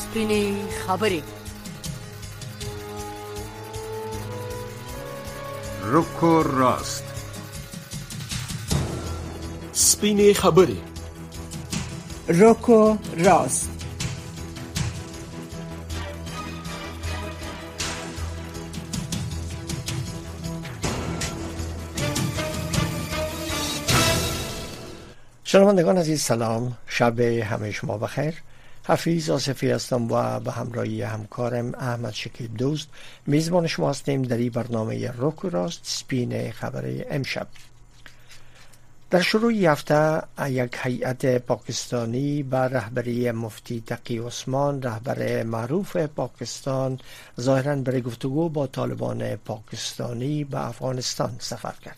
سپینې خبرې. رک و راست. سپینې خبرې. رک و راست. شنوندگان عزیز سلام، شب همه شما بخیر. حفیظ آصفی هستم و به همراهی همکارم احمد شکیب دوست میزبان شما هستیم در این برنامه رک و راست سپین خبر امشب. در شروع هفته یک هیئت پاکستانی به رهبری مفتی تقی عثمان، رهبر معروف پاکستان، ظاهراً برای گفتگو با طالبان پاکستانی به افغانستان سفر کرد.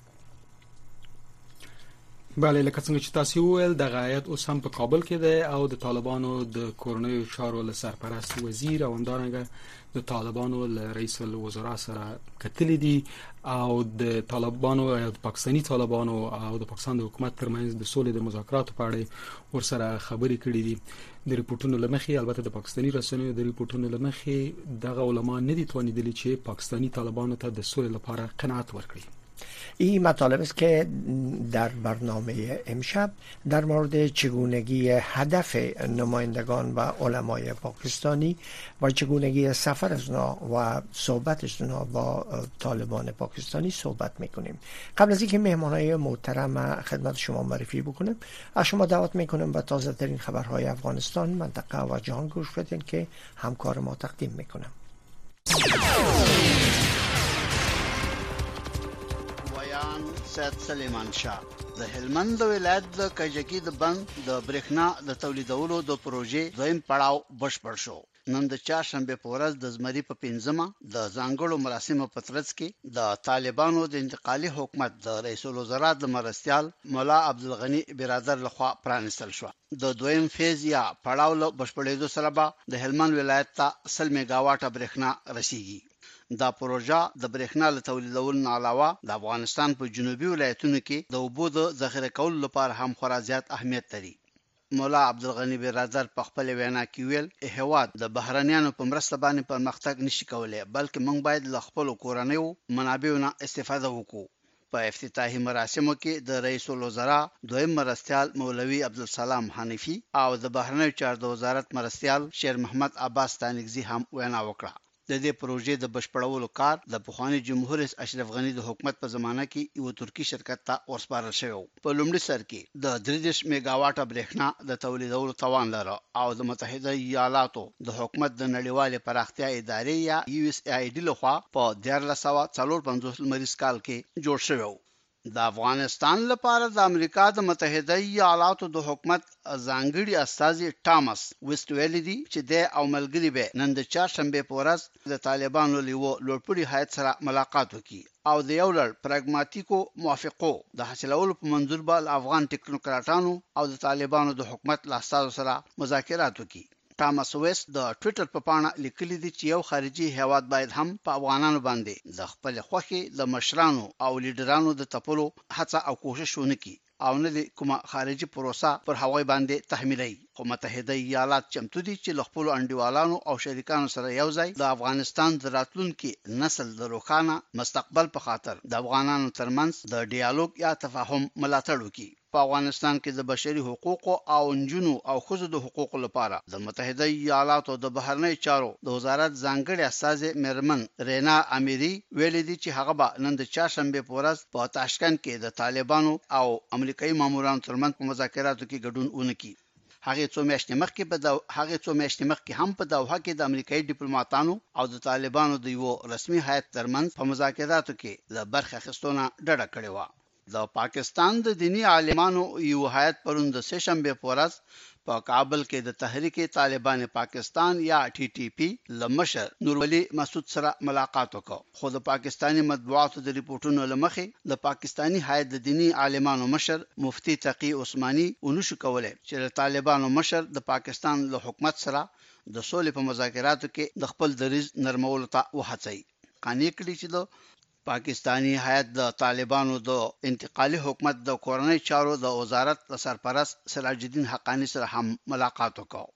بله، لکه څنګه چې تاسو وویل د غایت اوس هم په کابل کې ده او د طالبانو د کورنیو چارو له سرپرست وزیر او همدارنګه د طالبانو له رئیس الوزرا سره کتلې دي او د طالبانو او د پاکستاني طالبانو او د پاکستان د حکومت ترمنځ د سولې د مذاکراتو په اړه ورسره خبرې کړې دي. د ریپورتونو لمخې، البته د پاکستاني رسنیو د ریپورتونو لمخې دغه علما نه دي توانیدلي چې پاکستاني طالبانو ته د سولې لپاره قناعت ورکړي. این مطالب است که در برنامه امشب در مورد چگونگی هدف نمایندگان و علمای پاکستانی و چگونگی سفر از اونا و صحبت اونا با طالبان پاکستانی صحبت میکنیم. قبل از اینکه مهمانای محترم خدمت شما معرفی بکنم، از شما دعوت میکنم و تازه ترین خبرهای افغانستان، منطقه و جهان گوش بدین که همکار ما تقدیم میکنم. سید سلیمان شاه د هلمند ولایت د کجکی د بند د برېښنا د تولیدولو د پروژې دویم پړاو بشپړ شو. نن د چهارشنبه په ورځ د زمري په 15مه د ځانګړو مراسمو په ترڅ کې د طالبانو د انتقالي حکومت د رئیس الوزرا د مرستیال مولا عبدالغنی برادر لخوا پرانستل شو. د دویم فیز یا پړاو له بشپړېدو سره به د هلمند ولایت ته 100 میگاواټه برېښنا رسیږي. دا پروژه د برېښنا له تولیدولو نه علاوه د افغانستان په جنوبي ولایتونو کې د اوبو د ذخیره کولو لپاره هم خورا زیات اهمیت لري. مولا عبدالغنی برادر په خپل وینا کې ویل، هیواد د بهرنیانو په مرسته باندې پرمختګ نشي کولای، بلکې موږ باید له خپل کورنیو منابعو نه استفاده وکړو. په افتتاحي مراسمو کې د رئیس الوزرا دویم مرستیال مولوي عبدالسلام حنیفی او د بهرنیو چارو د وزارت مرستیال شیر محمد عباس تانکزی هم وینا وکړه. د دې پروژې د بشپړولو کار د پخوانی جمهور رئیس اشرف غنی د حکومت په زمانه کې یو ترکی شرکت ته ورسپارل شوی. په لومړي سر کې د 33 میگاواټه برېښنا د تولیدولو توان لري او د متحده ایالاتو د حکومت د نړیوالې پراختیا ادارې یا USAID لخوا په 1954 لمریز کال کې جوړ شوی. د افغانستان لپاره د امریکا د متحده ایالاتو د حکومت ځانګړي استازي ټامس ویسټ ویلي دي چې د او ملګری به نن د چهارشنبه په ورځ د طالبانو له لوړپوړي هیئت سره ملاقات وکړي او د یو لړ پراګماتیکو موافقو د حاصلولو په منظور به افغان ټیکنوکراټانو او د طالبانو د حکومت له استازو سره مذاکرات وکړي. ټامس ویسټ د ټوئیټر په پاڼه لیکلي دي چې یو خارجي هیواد باید هم په افغانانو باندې د خپل خوخي د مشرانو او لیډرانو د تپلو هڅه او کوشش ونکړي او نه د کومه خارجي پروسه پر هغوی باندې تحمیلي. خو متحده ایالات چمتو دي چې له خپل انډیوالانو او شریکانو سره یوځای د افغانستان د راتلونکي نسل د روښانه مستقبل په خاطر د افغانانو ترمنځ د ډیالوګ یا تفاهم ملاتړ وکړي. په افغانستان کې د بشري حقوقو او نجونو او ښځو د حقوقو لپاره د متحده ایالاتو د بهرنی چارو د وزارت ځانګړي استازي میرمن رینا امیری ویلي دي چې هغه به نن د چهارشنبه په ورځ په تاشکند کې د طالبانو او امریکایي مامورانو ترمنځ په مذاکراتو کې ګډون ونکړي. هغه څو میاشتې مخکې هم په دوحه کې د امریکایي ډیپلوماټانو او د طالبانو د یو رسمي هیئت ترمنځ په مذاکراتو کې له برخه اخیستونه ډډه کړې و. د پاکستان د دینی عالمانو یو هیئت پرون د سهشنبه په ورځ په کابل کې د تحریک طالبان پاکستان یا TTP لمشر نورولي مسعود سره ملاقات وکړ. خو د پاکستاني مطبوعاتو د ریپورتونو لمخې د پاکستاني هیئت د دینی عالمانو مشر مفتی تقی عثماني ونشو کولای چې د طالبانو مشر د پاکستان له حکومت سره د سولې په مذاکراتو کې د خپل دریځ نرمولو ته وهڅوي. قانې کړي چې د پاکستانی هیئت د طالبانو د انتقالي حکومت د کورنۍ چارو د وزارت سرپرست سراج الدین حقانی سره هم ملاقات وکړ.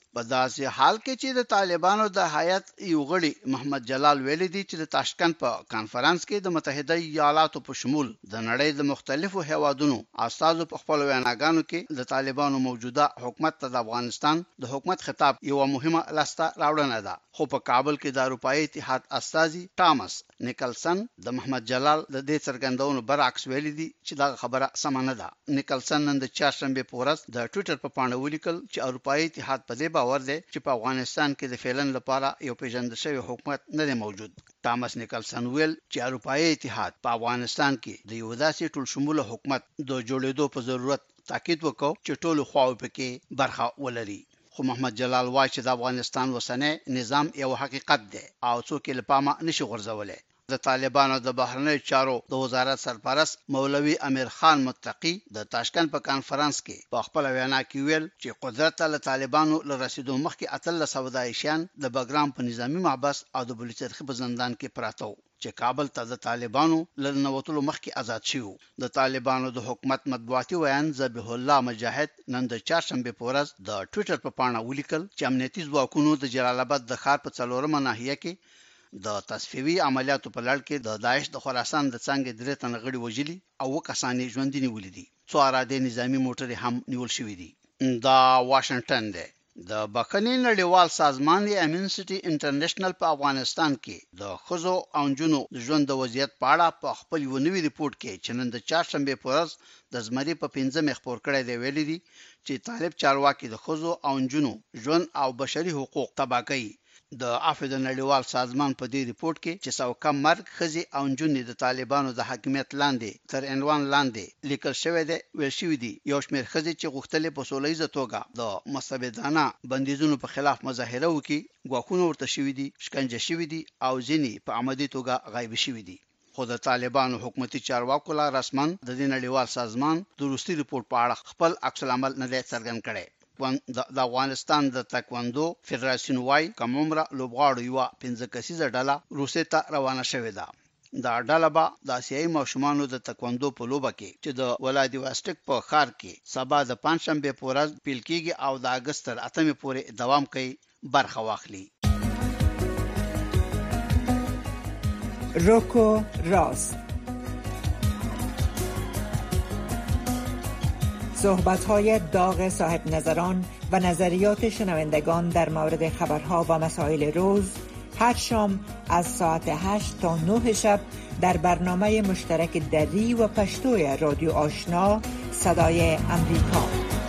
په داسې حال کې چې د طالبانو د هیئت یو غړي محمد جلال ویلي دی چې د تاشکند په کانفرنس کې د متحده ایالاتو په شمول د نړۍ د مختلفو هیوادونو استازو په خپل ویناګانو کې د طالبانو موجوده حکومت ته د افغانستان د حکومت خطاب یو مهمه لاسته راوړنه ده. خو په کابل کې د اروپאי اتحاد استازي ټامس نیکلسن د محمد جلال د دې څرګندونو برعکس ویلي دي چې دا خبره سم نه ده. نیکلسن نن د چهارشنبه په ورځ د ټوئیټر په پاڼه ولیکل چې اروپאי اتحاد په دې باور دی چې په افغانستان کې د فعلن لپاره یو پیژندل شوی حکومت نه دی موجود. ټامس نیکلسن ویل چې اروپאי اتحاد په افغانستان کې د یو داسې ټول شموله حکومت د جوړېدو په ضرورت تاکید وکړ چې ټول خواو پکې برخه ولري. خو محمد جلال وايي چې د افغانستان وسنه نظام یو حقیقت دی او څوک یې لپاره نشي غورځولای. د طالبانو د بهرنی چارو د وزارت سرپرست مولوي امیر خان متقی د تاشکند په کانفرنس کې په خپل وینا کې ویل چې قدرت له طالبانو له رسیدو مخکې اتل سودایشان د بګرام په نظامی محبس او د بلوچستان په زندان کې پراته چې کابل ته د طالبانو له نووتلو مخکې آزاد شو. د طالبانو د حکومت مطبوعاتي ویان ذبیح الله مجاهد نن د چهارشنبه په ورځ د ټوئیټر په پاڼه ولیکل چې امنیتي ځواکونو د جلال آباد د ښار په 4مه ناحیه کې د تصفیوي عملیاتو په لړ کې د داعش د خراسان د څنګه درې تن غړي وژلي او کسانې ژوندۍ نیولې دي. څو اراده نظامی موټر هم نیول شوې دي. دا واشنگټن دی. د بخښنې نړیوال سازمان امنسټي انټرنیشنل په افغانستان کې د خزو او جنونو د ژوند د وضعیت په اړه په خپل یو نوی ریپورت کې چې نن د چهارشنبه په ورځ د زمري په 15 خبر کړی دی ویلي دي چې طالب چارواکي د خزو او جنونو ژوند او بشري حقوق تباه کوي. د افد نړیوال سازمان په دې ریپورت کې چې څو کم مرګ خزي او جنونو د طالبانو د حاکمیت لاندې تر عنوان لاندې لیکل شوی دی. ویل شوی دی یو شمېر خزي چې غوښتل په سولهییزه توګه د مستبدانه بندیزونو په خلاف مظاهره وکړي غواخونه ورته شوی دي، شکنجه شوی دي او ځینې په عمدي توګه غایب شوی دي. خو د طالبانو حکومتي چارواکو لا رسمن د دې نړیوال سازمان د روسي ریپورت په اړه خپل عکس العمل نه څرګند کړي. د افغانستان د تکواندو فدراسیون وايي کوم عمره لوبغاړو یو 15 کسیزه ډله روسي ته روانه شوې ده. دا ډله به د آسیایي ماشومانو د تکواندو په لوبه کې چې د ولادیواستوک په ښار کې سبا د پنځشنبه په ورځ پیل کېږي او د اگست تر 8 پورې دوام کوي برخه واخلي. روکو راست، صحبت‌های داغ صاحب نظران و نظریات شنوندگان در مورد خبرها و مسائل روز هر شام از ساعت 8 تا 9 شب در برنامه مشترک دری و پشتوی رادیو آشنا صدای امریکا.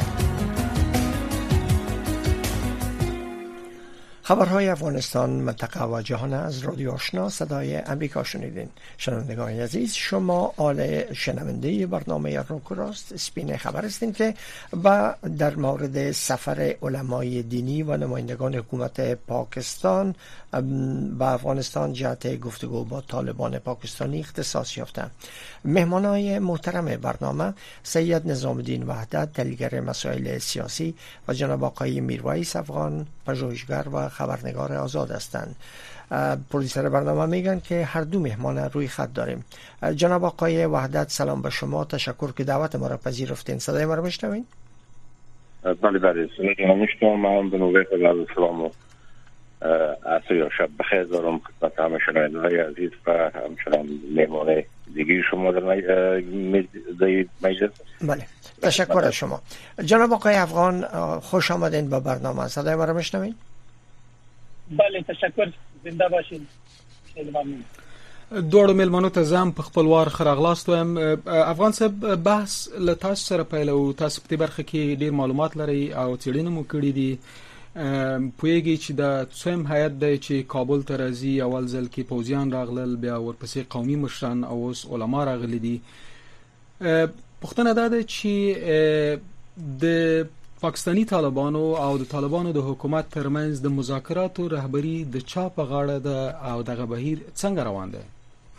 خبرهای افغانستان منطقه و جهان از رادیو آشنا صدای امریکا شنیدین. شنوندگان عزیز، شما آل شنونده برنامه روک و راست سپین خبر هستین که در مورد سفر علمای دینی و نمایندگان حکومت پاکستان به افغانستان جهت گفتگو با طالبان پاکستانی اختصاص یافته. مهمانای محترم برنامه سید نظام الدین وحدت، تحلیلگر مسائل سیاسی، و جناب آقای میرویس افغان، پژوهشگر و خبرنگار آزاد هستند. پروډوسر برنامه میگن که هر دو مهمان روی خط داریم. جناب آقای وحدت، سلام به شما، تشکر که دعوت ما را پذیرفتین. صدای ما را میشنوین؟ بله صدای ما میشنوم. من به نوبه خدمت سلام و عصر یا شب بخیر دارم خدمت همه شنوندگان عزیز و همچنان مهمان دیگه شما در مجلس. بله، تشکر از شما. جناب آقای افغان، خوش آمدین به برنامه. صدای ما را میشنوین؟ بله تشکر، زنده باشین. خیلی ممنون. دوړو ملمنو ته زم په خپلوار خراغلاست وم. افغان صاحب، بحث له تاسو سره پیلو. تاسو په برخه کې ډیر معلومات لري او څېړنې مو کړې دي. پوهیږي چې د څوم هیئت دی چې کابل ته راځي، اول ځل کې پوځیان راغلل، بیا ورپسې قومي مشران او اوس علما راغلي دي. پوښتنه دا ده چې د پاکستانی طالبانو او د طالبانو د حکومت ترمنځ د مذاکراتو رهبری د چا په غاړه ده او دغه بهیر څنګه روان دی؟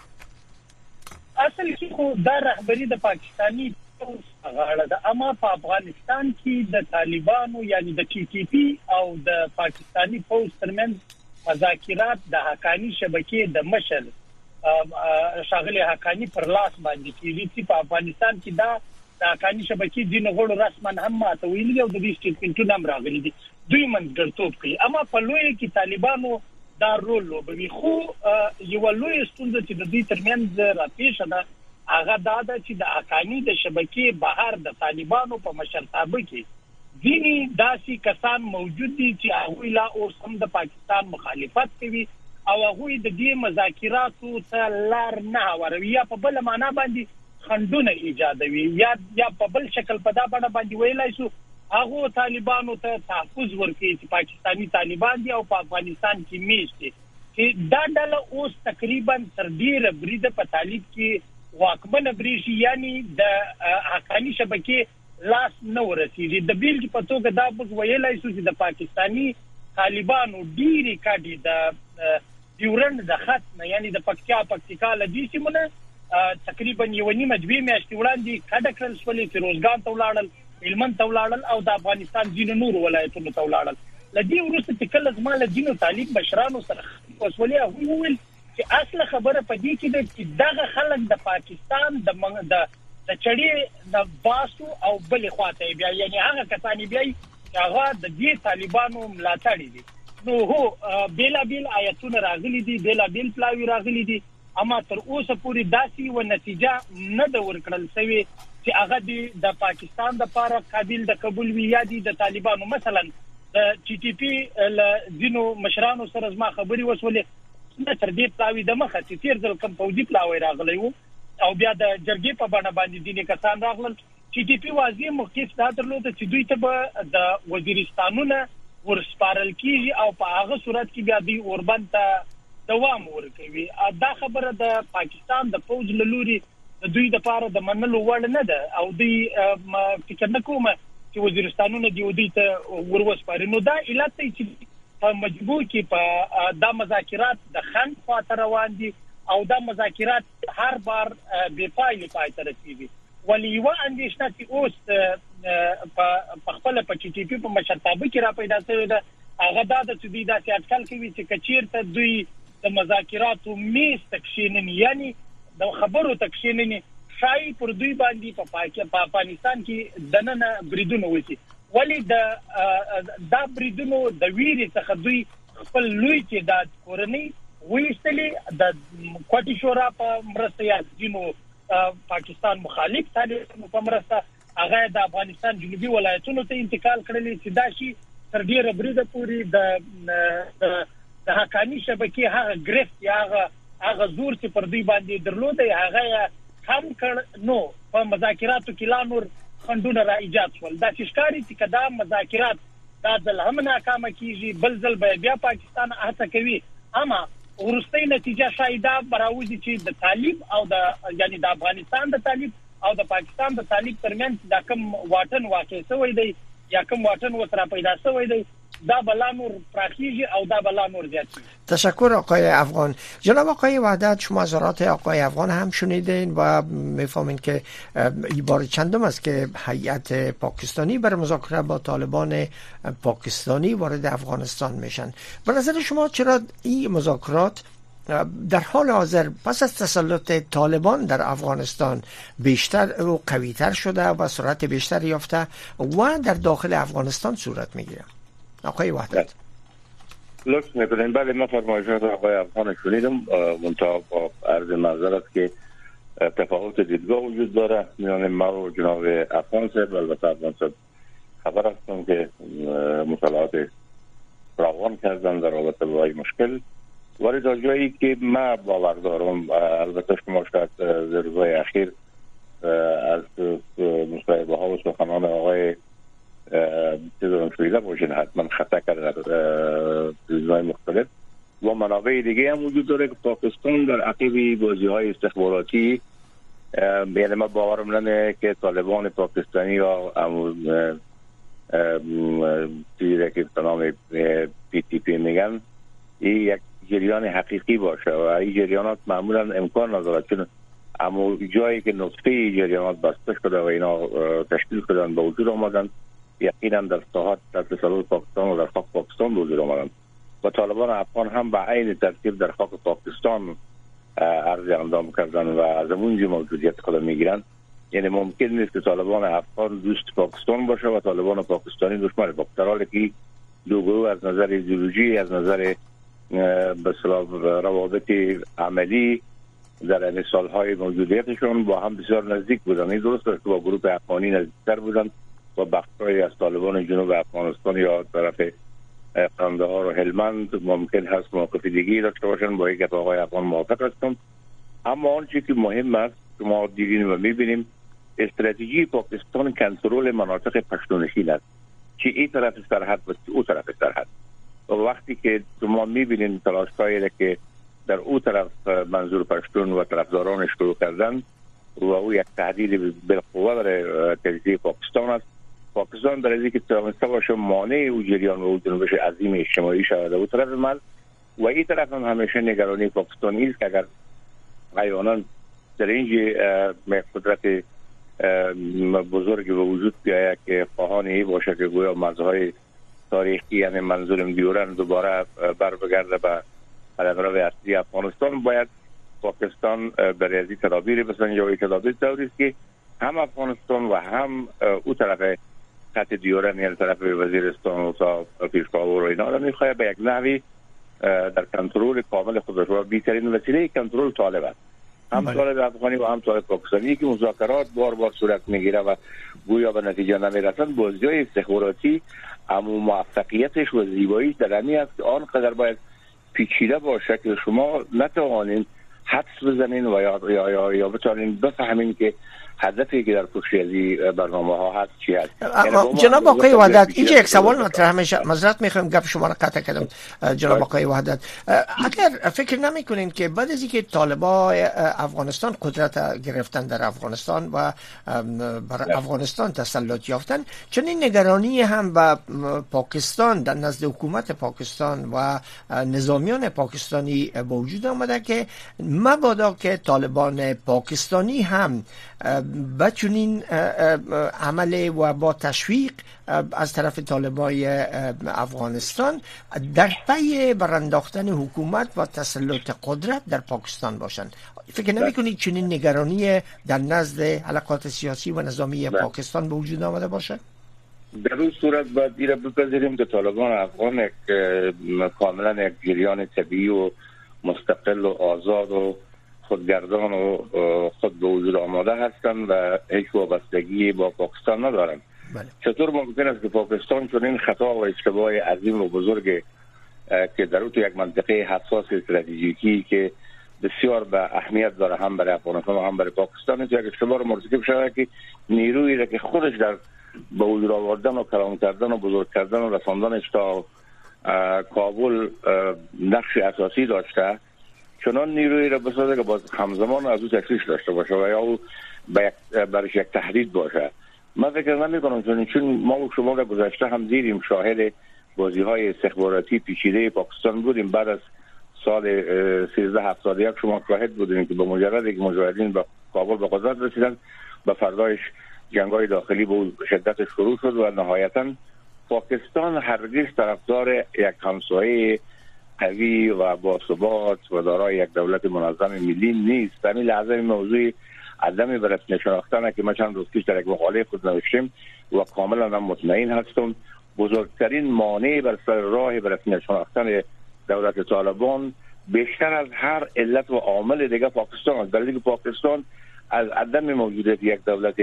اصل کې خو دا رهبری د پاکستانی غاړه ده، اما په افغانستان کې د طالبانو یعنی د ټي ټي پی او د پاکستانی فوج ترمنځ مذاکرات د حقانی شبکې د مشر شاغلی حقانی پر لاس باندې کیږي چې په افغانستان کې دا د حقانی شبکې د نغړو رسمن هم ماته ویلي او د دې سټیټمنټونه هم راغلي دي. دوی منځګړیتوب کوي. اما په لوی کې طالبانو دا رول لوبوي. خو یو لوی ستونزه چې د دې ترمنځ راپېښه ده هغه دا ده چې د حقانی د شبکې بهر د طالبانو په مشرتابه کې ځینې داسې کسان موجود دي چې هغوی لا اوس هم د پاکستان مخالفت کوي او هغوی د دې مذاکراتو ته لار نه هواروي یا په بل معنا باندې خنډونه ایجادوي یا په بل شکل په دا باندې ویلای شو هغه طالبانو ته تحفظ ورکړي چې پاکستانی طالبان دي او په افغانستان کې میشته چې دا ډله اوس تقریبا تر ډیره بریده په طالب کې واکمنه بریشي یعنی د حقانی شبکې لاس نه ورسیږي. د بیل په توګه دا موږ ویلای شو چې د پاکستانی طالبانو ډیری کډي د ډیورند د خط نه یعنی د پکتیکا لدی سیمونه تقریبا یو نیمه دوی میاشتې وړاندې کډه کړل شولې فیروزګان ته ولاړل هلمند ته ولاړل او د افغانستان ځینو نور ولایتونو ته ولاړل. لدی وروسته چې کله زماله دینو طالب بشرانو سره وسولې هغوی چې اصله خبره پدې کې ده چې دغه خلک د پاکستان د چړې د باسو او بل خواته بیا یعنی هغه کسانی بیا هغه د دې طالبانو ملاتړي دي. نو هو بیل آیتونه راغلي دي بیل پلاوی راغلي دي اما تر اوسه پوری داسي و نتیجه نه د ورکړل شوی چې هغه د پاکستان د لپاره قابل د قبول وي یا د طالبانو مثلا د ټي ټي پی لزینو مشرانو سره زما خبري وسولې نه تر دې پلاوی د مخه چې تیر ځل کم فوجي پلاوی راغلی وو او بیا د جرګې په باندې دیني کسان راغلل. ټي ټي پی واضح موقف دا درلود چې دوی ته د وزیرستانونه ورسپارل کیږي او په هغه صورت کې بیا دوی اوربند ته دوام ورکوي. دا خبره د پاکستان د فوج لوري د دوی د لپاره د منلو وړ نه ده او دوی فکر نه کومه چې وزیرستانونه دوی ته ورسپاري. نو دا علت دی چې په مجبور کې په دا مذاکرات د خند خاطر روان دي او دا مذاکرات هر بار بے پایلې پای ته رسیږي. ولی یو اندیشنه چې اوس په خپل په ټي ټي پی په مشرتابه کې را پیدا شوی ده هغه دا د دوی د اټکل کوي چې کچیرته دوی د مذاکراتو میز تکشینن یعنی د خبرو تکشینن شای پر دوی باندې په افغانستان کې دننه بریدونه وشي. ولی دا بریدونو د ویری څخه دوی خپل لوی چې د کورنۍ وېستلې د کوټي شورا په مرسته یا دینو پاکستان مخالف طالبانو په مرسته هغه د افغانستان جنوبي ولایتونو ته انتقال کړل چې دا شي تر ډیره بریده پوری د حقانی شبکې هغه ګرفت یا هغه زور چې پر دوی باندې درلود هغه هم کړ. نو په مذاکراتو کې لا نور خندونه را ایجاد شول. دا چې ښکاري چې کدا مذاکرات دا ځل هم ناکامه کیږي بل ځل بیا پاکستان هڅه کوي اما ورستۍ نتیجه شایده براوځي چې د طالب او د یعنی د افغانستان د طالب او د پاکستان د طالب ترمنځ دا کوم واټن واقع شوی دی یا کوم واټن وتر پیدا شوی دی دا بلا نور پراخیږي او دا بلا نور زیاتیږي. تشکر آقای افغان. جناب آقای وحدت شما نظرات آقای افغان هم شنیدین و میفهمین که این بار چندم است که هیئت پاکستانی برای مذاکره با طالبان پاکستانی وارد افغانستان میشن. به نظر شما چرا این مذاکرات در حال حاضر پس از تسلط طالبان در افغانستان بیشتر و قوی‌تر شده و سرعت بیشتر یافته و در داخل افغانستان صورت میگیره؟ آقای وحدت لطف میکنین. بله من فرمایشات آقای افغان شنیدم منتها با عرض معذرت که تفاوت دیدگاه وجود داره میان ما و جناب افغان صاحب. البته افغان صاحب خبر هستم که مطالعات فراوان کردن در رابطه با این مشکل ولی در جایی که ما باور دارم البته شما شاید در روزهای اخیر از مصاحبه ها و سخنان آقای چیزان شویده باشین حتما خطا کرده در روزهای مختلف و منابع دیگه هم وجود داره که پاکستان در عقب بازی های استخباراتی یعنی ما باورم ننه که طالبان پاکستانی یا چیزی که به نام پی تی پی میگن این یک جریان حقیقی باشه و این جریانات معمولا امکان ندارد چون اما جایی که نطفه جریانات بسته شده و اینا تشکیل شدن به وجود آمدن یقینا در ساحات در تسلط پاکستان و در خاک پاکستان به وجود آمدن و طالبان افغان هم به عین ترتیب در خاک پاکستان عرض اندام کردن و از اونجا موجودیت خود میگیرن. یعنی ممکن نیست که طالبان افغان دوست پاکستان باشه و طالبان پاکستانی دشمن پاکستان، در حالی که دو گروه از نظر ایدئولوژی، از نظر به اصطلاح روابط عملی در این سالهای موجودیتشون با هم بسیار نزدیک بودن. این درست است که با گروه افغانی نزدیکتر بودن، با بخش‌های از طالبان جنوب افغانستان یا طرف قندهار و هلمند ممکن هست موقف دیگری داشته باشن. با یک آقای افغان موافق هستم. اما آنچه که مهم است که ما دیدیم و می‌بینیم استراتژی پاکستان کنترل مناطق پشتونشین است، چه این طرف سرحد و او طرف سرحد. و وقتی که ما می‌بینیم تلاش‌هایی که در او طرف منظور پشتون و طرفداران شروع کردن و او یک تهدید بالقوه برای تجزیه پاکستان است. پاکستان در اینکه توانسته باشه مانع او جریان و او جنبش عظیم اجتماعی شود او طرف مل و این طرف هم همیشه نگرانی پاکستانی است که اگر احیانا در اینجا قدرت بزرگ به وجود بیاید که خواهان ای باشه که گویا مرزهای تاریخی یعنی منظورم دیورن دوباره بر بگرده به قلمرو اصلی افغانستان، باید پاکستان برای ازی تدابیر بسنجه و تدابیر دوری است که هم افغانستان و هم او طرف خط دیورن یعنی طرف وزیرستان و تا پیشکاور و اینا را میخواهد به یک نحوی در کنترل کامل خودش و بیترین وسیله کنترل طالب است. هم طالب افغانی و هم طالب پاکستانی که مذاکرات بار بار صورت میگیره و گویا به نتیجه نمیرسند. بازی‌های استخباراتی اما موفقیتش و زیباییش در همین است که آنقدر باید پیچیده باشه که شما نتوانین حدس بزنین و یا بتوانین بفهمین که هدفی که در پشت از برنامه ها هست چی هست. جناب آقای وحدت، اینجا یک سوال مطرح میشه، معذرت میخوام گپ شما را قطع کردم جناب آقای وحدت. اگر فکر نمیکنین که بعد از اینکه طالبان افغانستان قدرت گرفتن در افغانستان و بر افغانستان تسلط یافتن، چنین نگرانی هم به پاکستان در نزد حکومت پاکستان و نظامیان پاکستانی به وجود آمده که مبادا که طالبان پاکستانی هم بچونین عمل و با تشویق از طرف طالبای افغانستان در پی برانداختن حکومت و تسلط قدرت در پاکستان باشند. فکر نمی کنید چنین نگرانی در نزد حلقات سیاسی و نظامی پاکستان به وجود آمده باشه؟ در اون صورت باید دیره بپذیریم که طالبان افغان کاملا یک جریان طبیعی و مستقل و آزاد و خودگردان و خود به وجود آماده هستند و هیچ وابستگی با پاکستان ندارند. چطور ممکن است که پاکستان چون این خطا و اشتباه عظیم و بزرگ که در تو یک منطقه حساس استراتژیکی که بسیار به اهمیت داره هم برای افغانستان و هم برای پاکستان، یک اشتباه رو مرتکب شده که نیرویی را که خودش در به وجود آوردن و کلان کردن و بزرگ کردن و رساندنش تا کابل نقش اساسی داشته، چنان نیرویی را بسازه که باز همزمان از او تشویش داشته باشه و یا او برش یک تهدید باشه. من فکر نمی کنم چون ما و شما را گذشته هم دیدیم شاهد بازی های استخباراتی پیچیده پاکستان بودیم. بعد از سال 1371 شما شاهد بودیم که به مجرد که مجاهدین به کابل به قدرت رسیدن به فردایش جنگ‌های داخلی به شدت شروع شد و نهایتاً پاکستان هرگز طرفدار یک همسایه قوی و باثبات و دارای یک دولت منظم ملی نیست. همین لحظه موضوع عدم به رسمیت شناختن که ما چند روز پیش در یک مقاله خود نوشتیم و کاملا هم مطمئن هستم بزرگترین مانع بر سر راه به رسمیت شناختن دولت طالبان بیشتر از هر علت و عامل دیگه پاکستان است. برای اینکه پاکستان از عدم موجودیت یک دولت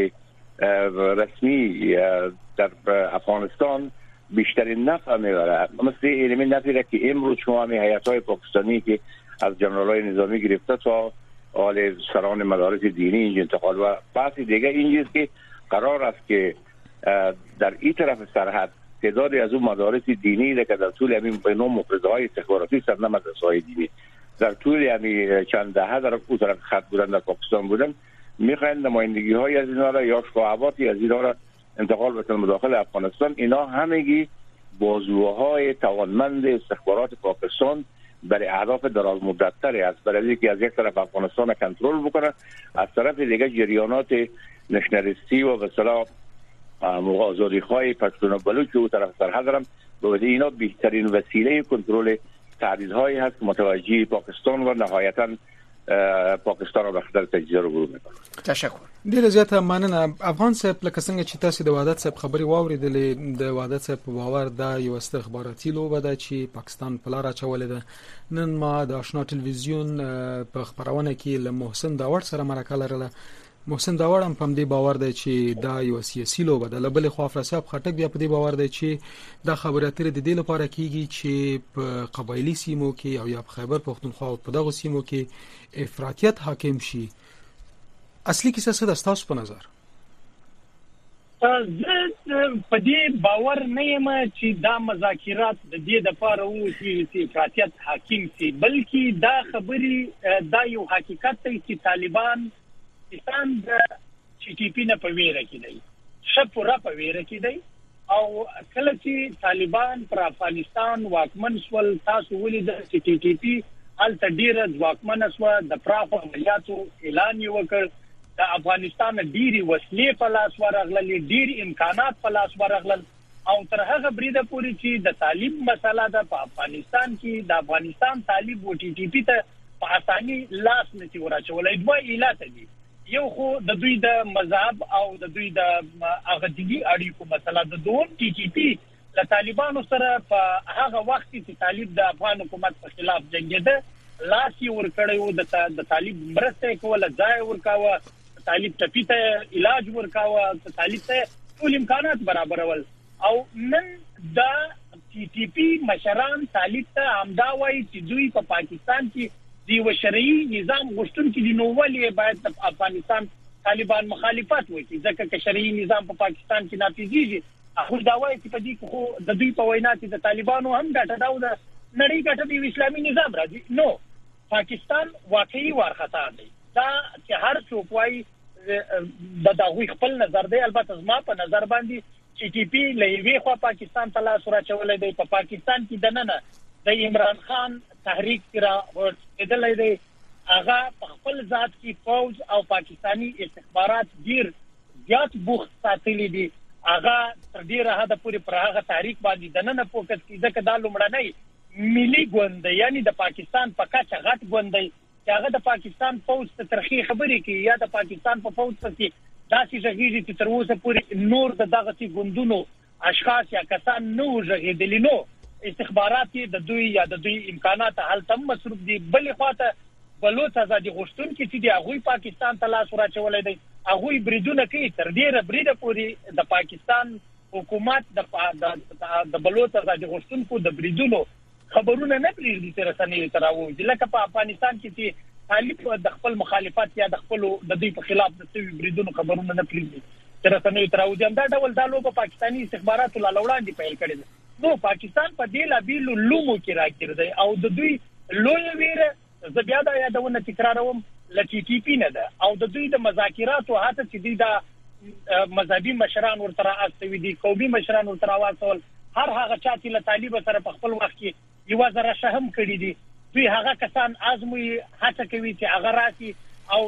رسمی در افغانستان بیشترین نفع میبره. مثل اینمی نفعی که امروز شما همی هیئت‌های پاکستانی که از جنرال‌های نظامی گرفته تا آل سران مدارس دینی اینجا انتقال و بحثی دیگه اینجاست که قرار است که در این طرف سرحد تعدادی از اون مدارس دینی که در طول همین به نوع مفردهای استخباراتی سرنه مدرسه‌های دینی در طول همین چند دهه در اون طرف خط بودن در پاکستان بودن میخواین نمایندگی های از اینا را یا شعباتی از اینا را انتقال بکنن داخل افغانستان. اینا همگی بازوهای توانمند استخبارات پاکستان برای اهداف دراز مدت‌تری است، برای اینکه از یک طرف افغانستان را کنترل بکنه، از طرف دیگه جریانات نشنالیستی و به اصطلاح آزادی‌خواه پشتون و بلوچ او طرف سرحد دارن. به اینا بهترین وسیله کنترل تهدیدهایی هست که متوجه پاکستان و نهایتاً پاکستان او خطر تجزیه رو وکړو. تشکر. ډیره زیاته مننه افغان صاحب. لکه څنګه چې تاسو د وحدت صاحب خبري واوریدلې، د وحدت صاحب په باور دا یو استخباراتي لوبه ده چې پاکستان په لار اچولې ده. نن ما د آشنا ټلویزیون په خبرونه کې له محسن داوړ سره مرکه لرله. محسن داوړ هم په دې باور دی چې دا یو سیاسي لوبه ده. له بل خوا افراسیاب خټک بیا په دې باور دی چې دا خبره اترې د دې لپاره کیږي چې په قبایلی سیمو کې او یا په خیبر پختونخوا او په دغه سیمو کې افراطیت حاکم شي. اصلي کیسه څه ده تاسو په نظر؟ زه په دې باور نه یم چې دا مذاکرات د دې لپاره وو چې افراطیت حاکم شي، بلکې دا خبري دا یو حقیقت دی چې طالبان پاکستان د ټي ټي پی نه په ویره کې دی، شپورا په ویره کې دی. او کله چې طالبان پر افغانستان واکمن شول، تاسو ولید چې ټي ټي پی هلته ډیره ځواکمن شو، د پراخو عملیاتو اعلان وکړ، د افغانستان ډیری وسلې په لاس ورغلل، ډیری امکانات په لاس ورغلل، او تر هغه بریده پوري چې د طالب مسله ده په افغانستان کې د افغانستان طالب او ټي ټي پی ته په اساني لاس نه ورچولای. دوه علت دي، یو خو د دوی د مذهب او د دوی د اغدلی اړیکو مسله ده. دوم ټي ټي پی له طالبانو سره په هغه وخت کې طالب د افغان حکومت په خلاف جنگیده، لاس یې ورکړیو، د طالب مرسته کوله، ځای ورکاوه، طالب ټپي ته علاج ورکاوه، طالب ته ټول امکانات برابرول. او نن دا ټي ټي پی مشران طالب ته همدا وایي چې دوی په پاکستان کې دی شرعي نظام غوښتونکي دي، نو ولې باید د افغانستان طالبان مخالفت وکړي؟ ځکه چې شرعي نظام په پاکستان کې نافذيږي. هغه دا وایي چې په دې کې خو د دوی په وینا چې د طالبانو هم ګټه دا د نړۍ ګټه د اسلامي نظام راځي. نو پاکستان واقعي وارخطا دی. دا چې هر څوک وایي د دغوی خپل نظر دی. البته زما په نظر باندې چې ټي پی له یوې خوا پاکستان ته لاس راچولای دی، په پاکستان کې دننه د عمران خان تحریک را ورسېدلای دی، هغه په خپل ذات کې فوج او پاکستانی استخبارات ډیر زیات بوخت ساتلي دي. هغه تر ډیره حد پورې پر هغه تحریک باندې دننه فوکس کوي، ځکه دا لومړنی ملي ګوند دی، یعنی د پاکستان په کچه غټ ګوند دی چې هغه د پاکستان فوج ته ترخی خبرې کوي، یا د پاکستان په فوج کې داسې ژغېږي چې تر اوسه پورې نور د دغه ګوندونو اشخاص یا کسان نه ژغېدلي. نو استخبارات د دوی یا د دوی امکانات هلته مصروف دي. بلې خواته بلوچ آزادي غوښتونکي چې دی هغوی پاکستان ته لاس ورچولای دی، هغوی بریدونه کوي، تر ډیره بریده پورې د پاکستان حکومت د بلوچ آزادي غوښتونکو د بریدونو خبرونه نه پریږدي چې رسنۍ ته راوځي. لکه په افغانستان کې چې طالب د خپل مخالفت یا د خپل د دوی په خلاف د سوي بریدونو خبرونه نه پریږدي چې رسنۍ ته راوځي. دا ډول دا لوبه پاکستاني استخباراتو له وړاندې پیل کړې ده. نو پاکستان په دې لابیلو لومو کې راکړی دی، او د دوی لوی ویره زه بیا دا یادونه تکراروم ل ټي ټي پی نه ده، او د دوی د مذاکراتو هاته چې دوی د مذهبي مشران ورته راستوي دي، قومي مشران ورته راوستل، هر هغه چا چې له طالب سره په خپل وخت کې یو ځره شهم کړی دي، دوی هغه کسان ازموي هڅه کوي چې هغه راسي او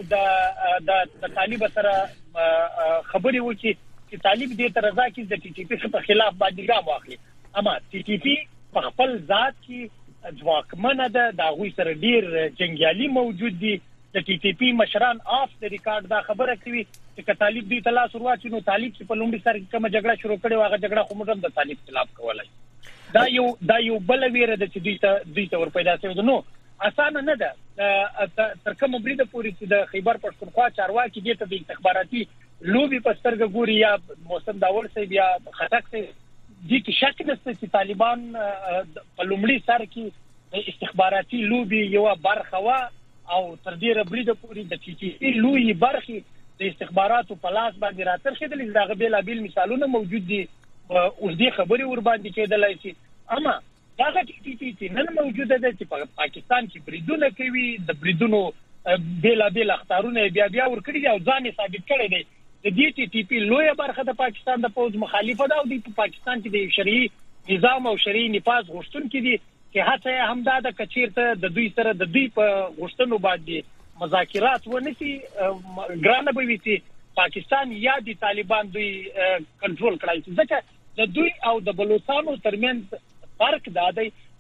د طالب سره خبري وکړي چې طالب دې ته رضا کړي د ټي ټي پی په خلاف باندې ګام واخلي. اما ټي ټي پی په خپل ذات کې ځواکمنه ده، د هغوی سره ډیر جنګیالي موجود دي. د ټي ټي پی مشران آف د ریکارډ دا خبره کوي چې طالب دوی ته لاس ورواچي، نو طالب چې په لومړي سر کې کومه جګړه شروع کړې هغه جګړه خو موږ د طالب خلاف کولای. دا یو بل ویره ده چې دوی ته ورپیدا شوی ده. نو اسانه نه ده تر کومه بریده پورې چې د خیبر پښتونخوا چارواکي دې ته د استخباراتي لوبي په سترګه ګوري، یا محسن داوړ صاحب یا خټک صاحب دې کې شک نشته چې طالبان په لومړي سر کې استخباراتي لوبي یو برخه وا، او تر ډیره بریده پورې د ټي ټي پی لوی برخه د استخباراتو په لاس باندې راترخېدلې. دغه بیلابیل مثالونه موجود دي، اوس دې خبري ور باندې کېدلای شي. اما دغه ټي ټي پی چې نن موجوده ده چې په پاکستان کې بریدونه کوي، د بریدونو بیلابیل اختارونه بیا ور کړی دي او ځان ثابت کړی دی. د دې ټي ټي پی لوی برخه د پاکستان د فوج مخالفه ده، او د پاکستان کې د شرعي نظام او شرعي نفاذ غوښتونکي دي چې هڅه همدا د کچیرته د دوی سره د دوی په غوښتنو باندې مذاکرات ونشي، ګرانه به وي چې پاکستان یا د طالبان دوی کنټرول کړای شي. ځکه د دوی او د بلوچستانو ترمنځ فرق دا دی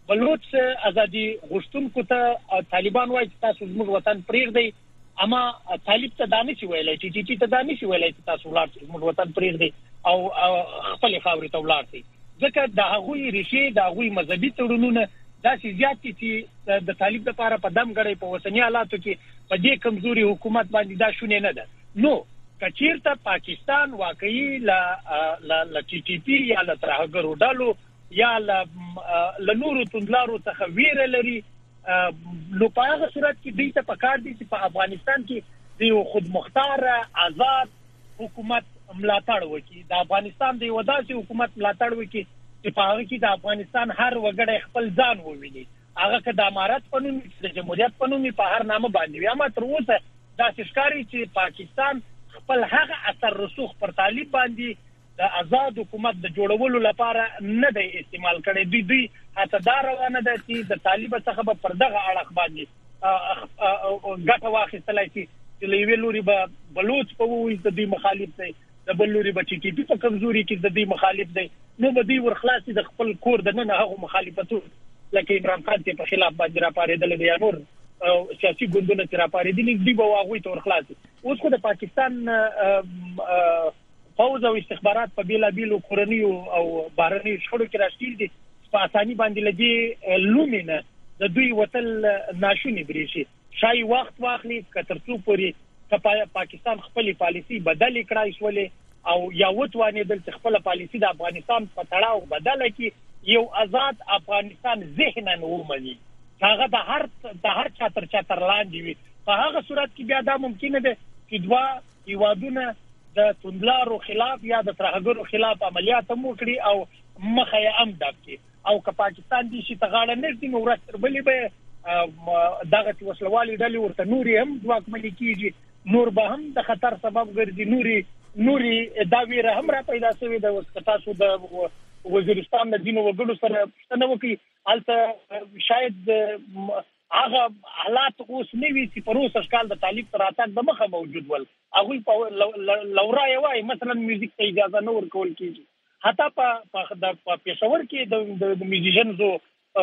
بلوچ ازادي غشتونکو ته طالبان وایي تاسو زموږ وطن پرېږدئ، اما طالب ته دانه شي ویلای چې ته دانه شي ویلای تاسو ولر زموږ وطن پرېږدئ او خپل خاورې ته ولر شي. ځکه د هغوی ریښې د هغوی مذهبي تړونونه داسې زیات دي چې د طالب لپاره په دم غړي په وسنی حالاتو کې په دې کمزوري حکومت باندې دا شونه نه ده. نو کچیرته پاکستان واقعي لا ټي ټي پی یا لا ترهګرو ډالو یا لا نورو توندلارو څخه ویره لري، نو په هغه صورت کې دوی ته پکار دي چې په افغانستان کې د خود مختار آزاد حکومت ملاتړ وکړي، د افغانستان د یو داسې حکومت ملاتړ وکړي چې په هغه کې د افغانستان هر وګړی خپل ځان وویني، هغه که د امارت په نوم د جمهوریت په نوم په هر نامه باندې وي. اما تر اوسه داسې ښکاري چې پاکستان خپل هغه اثر رسوخ پر طالب باندې د آزاد حکومت د جوړولو لپاره نه دی استعمال کړی. دوی هڅه دا روانه ده چې د طالب څخه په دغه اړه باندې ګټه واخیستلای شي چې لوی لوري به بلوچ په وایي د دوی مخالف دی، د بل لوري به ټي ټي پی په کمزوري کې د دوی مخالف دی، نو به دوی ورخلاصي د خپل کور د نه هغه مخالفتو لکه عمران خان ته په خلاف باندې راپارېدل دي یا نور سیاسي ګوندونه چې راپارېدل دي به واغوي ته ورخلاصي. اوس خو د پاکستان فوز او استخبارات په بیلابیلو کورنیو او بهرنیو شخړو کې راشي دي په اساني باندې لګي لومینه د دوی وتل ناشونی بریشي شای وخت واخلي کترڅو پوری پاکستان خپل پالیسی بدل کړای شولې او یا وټوانې د خپل پالیسی د افغانستان په تړاو بدل کړي یو آزاد افغانستان ذهناً ومني هغه د هر چاتر لاندې وي. په هغه صورت کې بیا دا ممکن ده چې دوا هیوادونه د توندلارو خلاف یا د ترهګرو خلاف عملیات مو کړی او مخه یې هم ډکړي او که پاکستان دې شي تغاړه نږدې نو ورسره بلې به دغه وسلوالي ډلې ورته نوري هم ځواکمنې کیږي، نور به هم د خطر سبب ګرځي، نوري دا ویره هم را پیدا شوې ده. تاسو د وزیرستان د دینو وګړو سره پوښتنه وکړئ هلته شاید هغه حالات اوس نه وي چې په اوسه کال د طالب تر اتاک د مخه موجود ول، هغوی په لورای وای مثلا میوزیک ته اجازه نه ورکول کیږي، حتی په پېښور کې د میوزیشنزو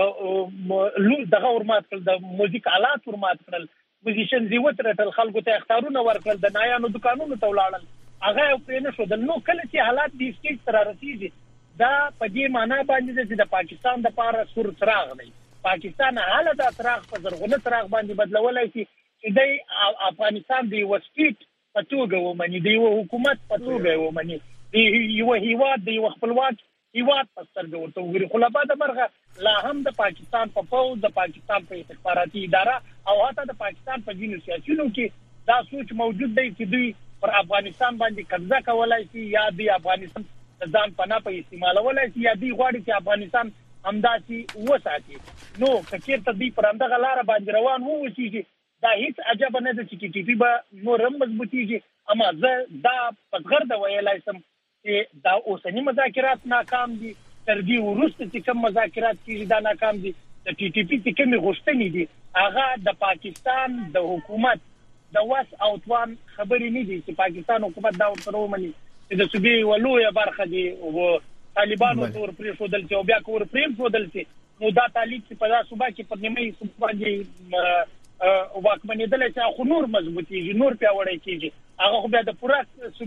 دغه ورمات کړل، د موزیک آلات ورمات کړل، میوزیشنز یې وترټل، خلکو ته اختیارونه ورکړل، د نایانو دکانونو ته ولاړل، هغه په نه شو. نو کله چې حالات د سټیټ سره رسیږي دا په دې معنی باندې چې د پاکستان د پاره سور څراغ دی، پاکستان حاله د څراغ په زرغونه څراغ باندې بدلولای شي چې د افغانستان د وسټیټ په توګه ومني، د یو حکومت په توګه ومني، د یو هیواد د یو خپلواک هیواد په سترګه ورته وګوري. خو لا بعد مرغه لا هم د پاکستان په فوج، د پاکستان په استخباراتي اداره او حتی د پاکستان په ځینو سیاسيونو کې دا سوچ موجود دی چې دوی پر افغانستان باندې قبضه کولای شي یا د افغانستان ځان پناه په استعمالولای شي یا دوی غواړي چې افغانستان همداسي وساتي. نو کچېرته دوی پر همدغه لار باندې روان وو چې دا هیڅ عجب نه ده چې ټي پی به نور هم مضبوطیږي. اما زه دا پدغرد ویلای سم چې دا اوسنی مذاکرات ناکام دي، تر دې وروسته چې کوم مذاکرات کیږي دا ناکام دي. د ټي ټي پی چې کومې غوښتنې دي هغه د پاکستان د حکومت د وس او توان خبرې نه دي چې پاکستان حکومت دا ورته ومني چې د صوبې ولویه برخه دي او طالبانو تور پرېښودل چې او بیا کور پرېښودل چې نو دا طالب چې په دا صوبه کې په نیمه صوبه باندې واکمنېدل چې خو نور مضبوطیږي، نور پیاوړی کیږي، هغه خو بیا د پوره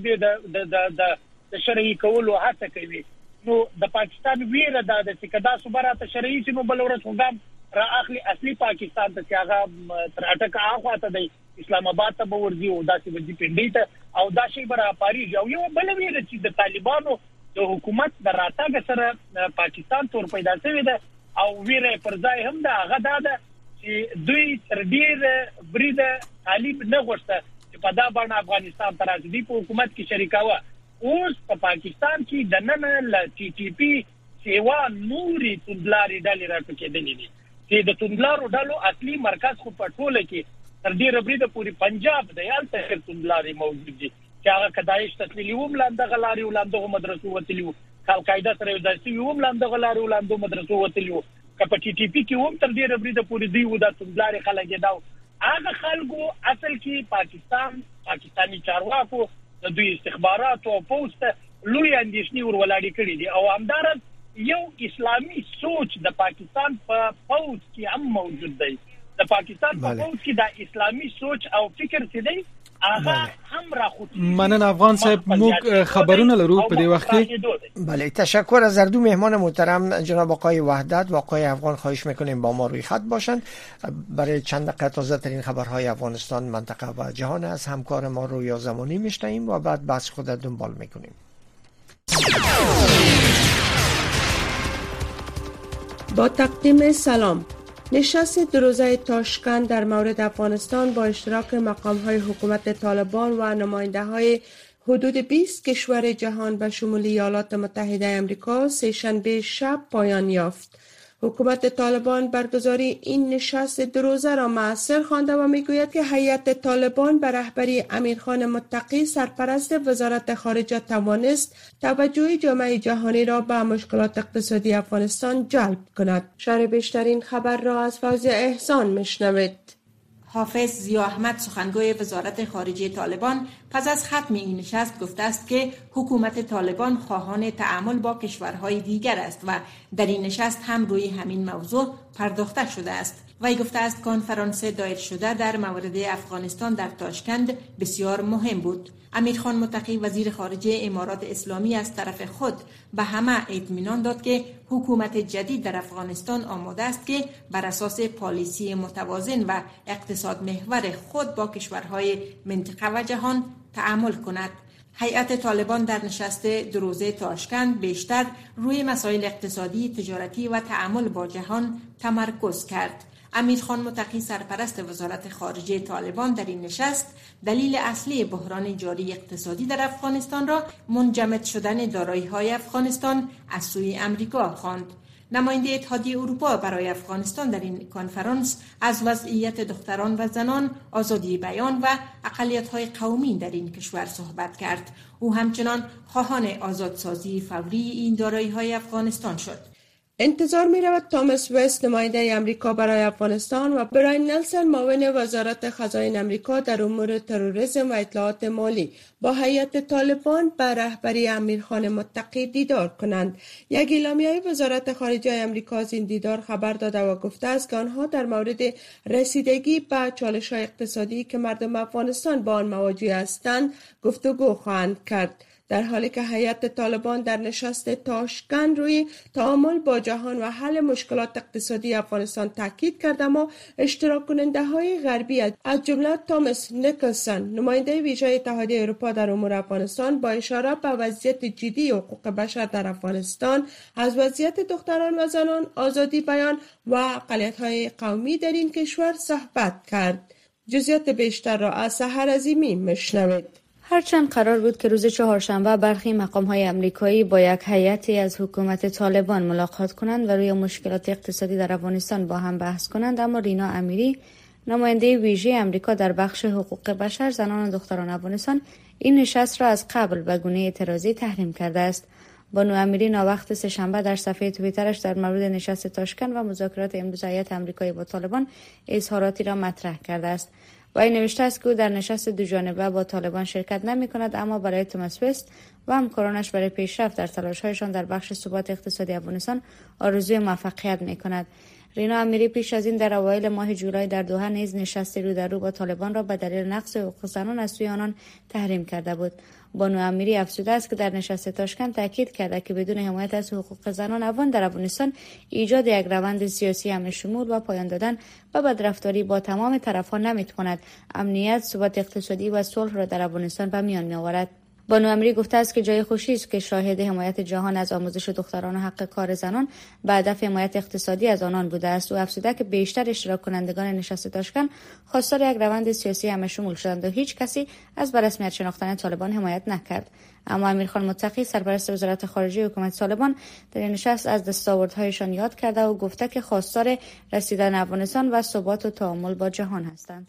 صوبې د شرعي کولو هڅه کوي. نو د پاکستان ویره دا ده چې کدا صوبه راته شرعي چې نو بل ورځ وګام را اخلي اصلي پاکستان ته چې هغه تر اټکه اخواته دی اسلام آباد ته ورځي او داسې وځي پنډي ته او دا شی برا پاریږي. او یو بل ویره چې د طالبانو د حکومت د راتګ سره پاکستان تور پیدا شوی ده او ویره پر ځای هم ده هغه ده چې دوی تر ډیر برید طالب نه غوښته چې په دا باندې افغانستان ته راځي په حکومت کې شریکاوه. اوس په پاکستان کې د نن ل ټي ټي پی سیوا نوري توندلاري ډلې راټوکېدلې دي چې د توندلارو ډلو اصلي مرکز خو په ټوله کې تر ډیره بریده پوری پنجاب د یالته توندلاري موجود دي چې هغه کداعش تسلیمي وملاند غلاري ولاندغه مدرسو وتلیو، القاعده سره داسي وملاند غلاري ولاندو مدرسو وتلیو، کپا ټي ټي پی کې هم تر ډیره بریده پوری دی و د توندلاري خلک داو. هغه خلکو اصل کې پاکستاني چارواکو د دوی استخبارات او پوسټ لوی اندیشنی ور ولاړی کړی دي او همدارن یو اسلامي سوچ د پاکستان په فوج کې هم موجود دی. د پاکستان په فوج کې د اسلامي سوچ او فکر چې دی هغه هم راخوت. مننه افغان صاحب، موږ خبرونه لرو په دې وخت کې. بله، تشکر از هر دو مهمان محترم جناب آقای وحدت و آقای افغان. خواهش میکنیم با ما روی خط باشند. برای چند دقیقه تازه ترین خبرهای افغانستان، منطقه و جهان از همکار ما رویا زمانی میشنویم و بعد بحث خود دنبال میکنیم. با تقدیم سلام. نشست دروزه تاشکند در مورد افغانستان با اشتراک مقام‌های حکومت طالبان و نماینده‌های حدود 20 کشور جهان به شمول ایالات متحده آمریکا سه‌شنبه شب پایان یافت. حکومت طالبان برگزاری این نشست دروزه را مؤثر خوانده و میگوید که هیئت طالبان به رهبری امیرخان متقی سرپرست وزارت خارجه توانست توجه جامعه جهانی را به مشکلات اقتصادی افغانستان جلب کند. شرح بیشترین خبر را از فوزیه احسان میشنوید. حافظ ضیا احمد، سخنگوی وزارت خارجه طالبان، پس از ختم این نشست گفته است که حکومت طالبان خواهان تعامل با کشورهای دیگر است و در این نشست هم روی همین موضوع پرداخته شده است. وی گفته است کنفرانس دایر شده در مورد افغانستان در تاشکند بسیار مهم بود. امیرخان متقی وزیر خارجه امارات اسلامی از طرف خود به همه اطمینان داد که حکومت جدید در افغانستان آماده است که بر اساس پالیسی متوازن و اقتصاد محور خود با کشورهای منطقه و جهان تعامل کند. هیئت طالبان در نشست دروزه تاشکند بیشتر روی مسائل اقتصادی، تجارتی و تعامل با جهان تمرکز کرد. امیرخان متقی سرپرست وزارت خارجه طالبان در این نشست دلیل اصلی بحران جاری اقتصادی در افغانستان را منجمد شدن دارایی‌های افغانستان از سوی امریکا خواند. نماینده اتحادیه اروپا برای افغانستان در این کنفرانس از وضعیت دختران و زنان، آزادی بیان و اقلیت‌های قومی در این کشور صحبت کرد. او همچنان خواهان آزادسازی فوری این دارایی‌های افغانستان شد. انتظار می رود توماس وست، نماینده امریکا برای افغانستان، و براین نلسن، معاون وزارت خزاین امریکا در امور تروریسم و اطلاعات مالی، با هیئت طالبان به رهبری امیرخان متقی دیدار کنند. یک اعلامیه وزارت خارجه امریکا از این دیدار خبر داده و گفته است که آنها در مورد رسیدگی به چالش‌های اقتصادی که مردم افغانستان با آن مواجه هستند گفتگو خواهند کرد. در حالی که هیئت طالبان در نشست تاشکند روی تعامل با جهان و حل مشکلات اقتصادی افغانستان تاکید کرد، اما اشتراک کننده های غربی از جمله توماس نیکلسن، نماینده ویژه اتحادیه اروپا در امور افغانستان، با اشاره به وضعیت جدی حقوق بشر در افغانستان، از وضعیت دختران و زنان، آزادی بیان و اقلیت‌های قومی در این کشور صحبت کرد. جزئیات بیشتر را از سحر عظیمی میشنوید. هرچند قرار بود که روز چهارشنبه برخی مقام‌های آمریکایی با یک هیئتی از حکومت طالبان ملاقات کنند و روی مشکلات اقتصادی در افغانستان با هم بحث کنند، اما رینا امیری، نماینده ویژه آمریکا در بخش حقوق بشر، زنان و دختران افغانستان، این نشست را از قبل به گونه اعتراضی تحریم کرده است. بانو امیری ناوقت سه‌شنبه در صفحه توییترش در مورد نشست تاشکند و مذاکرات امروز هیئت آمریکایی با طالبان اظهاراتی را مطرح کرده است. و این نوشته است که او در نشست دوجانبه با طالبان شرکت نمی کند، اما برای توماس وست و همکارانش برای پیشرفت در تلاش‌هایشان در بخش ثبات اقتصادی افغانستان آرزوی موفقیت می کند. رینا امیری پیش از این در اوایل ماه جولای در دوحه نیز نشست رو در رو با طالبان را به دلیل نقض حقوق زنان از سوی آنان تحریم کرده بود. بانو امیری افزوده است که در نشست تاشکند تاکید کرده که بدون حمایت از حقوق زنان افغان در افغانستان ایجاد یک روند سیاسی همه شمول و پایان دادن و بدرفتاری با تمام طرفان نمیتواند امنیت، ثبات اقتصادی و صلح را در افغانستان به میان میآورد. بانو امیری گفته است که جای خوشی است که شاهد حمایت جهان از آموزش دختران و حق کار زنان به هدف حمایت اقتصادی از آنان بوده است. او افزوده که بیشتر اشتراک کنندگان نشست تاشکند خواستار یک روند سیاسی همه شمول شدند و هیچ کسی از به رسمیت شناختن طالبان حمایت نکرد. اما امیرخان متقی سرپرست وزارت خارجه حکومت طالبان در این نشست از دستاوردهایشان یاد کرده و گفته که خواستار رسیدن افغانستان و ثبات و تعامل با جهان هستند.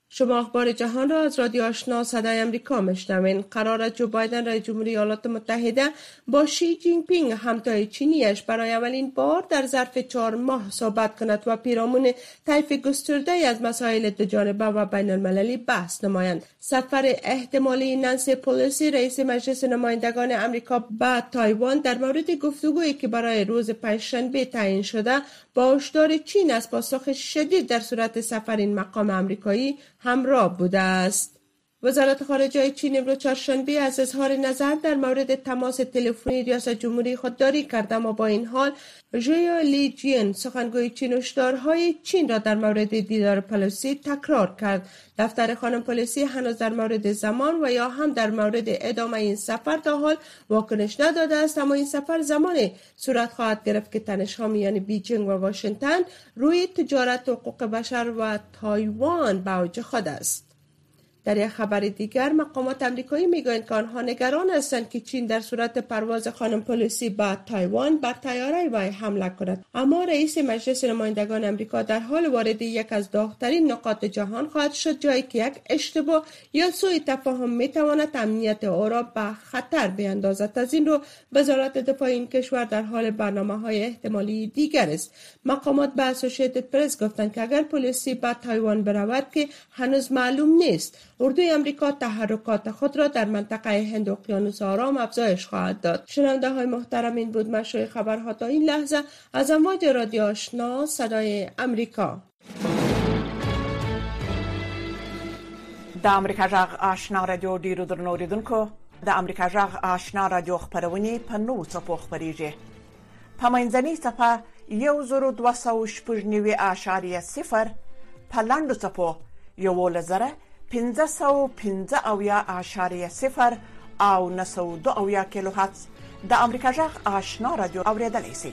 شما اخبار جهان را از رادیو آشنا صدای امریکا میشنوین. قرار است جو بایدن رئیس جمهوری ایالات متحده با شی جین پینگ همتای چینیش برای اولین بار در ظرف 4 ماه صحبت کند و پیرامون طیف گسترده از مسائل دوجانبه و بین المللی بحث نمایند. سفر احتمالی نانسی پلوسی رئیس مجلس نمایندگان امریکا به تایوان در مورد گفتگویی که برای روز پنجشنبه تعیین شده با هشدار چین از پاسخ شدید در صورت سفر این مقام امریکایی همراه بوده است. وزارت خارجه چین امروز چهارشنبه از اظهار نظر در مورد تماس تلفنی ریاست جمهوری خودداری کرد، اما با این حال ژو لی جین سخنگوی چین هشدارهای چین را در مورد دیدار پلوسی تکرار کرد. دفتر خانم پلوسی هنوز در مورد زمان و یا هم در مورد ادامه این سفر تا حال واکنش نداده است، اما این سفر زمانی صورت خواهد گرفت که تنش‌ها میان بیجینگ و واشنگتن روی تجارت و حقوق بشر و تایوان به اوج خود است. در یک خبر دیگر مقامات امریکایی میگویند که آنها نگران هستند که چین در صورت پرواز خانم پلوسی به تایوان بر طیاره وی حمله کند، اما رئیس مجلس نمایندگان امریکا در حال وارد یک از داغ‌ترین نقاط جهان خواهد شد، جایی که یک اشتباه یا سوء تفاهم میتواند امنیت او را به خطر بیاندازد. از این رو وزارت دفاع این کشور در حال برنامه‌های احتمالی دیگر است. مقامات به اسوسییتد پرس گفتند که اگر پلوسی به تایوان برود که هنوز معلوم نیست، اردوی امریکا تحرکات خود را در منطقه هند اقیانوس آرام افزایش خواهد داد. شنونده های محترم، این بود مشروع خبرها تا این لحظه از امواج رادیو آشنا صدای امریکا. د امریکا جغ آشنا رادیو ډیرو درنو اوریدونکو، د امریکا جغ آشنا رادیو خبرونه په نوو څپو خپریږي. په منځنۍ څپه 1290.0 په لاندو څپو 1515.0 او 902 کیلو هرتز د امریکا جغ آشنا رادیو اوریدلای شئ.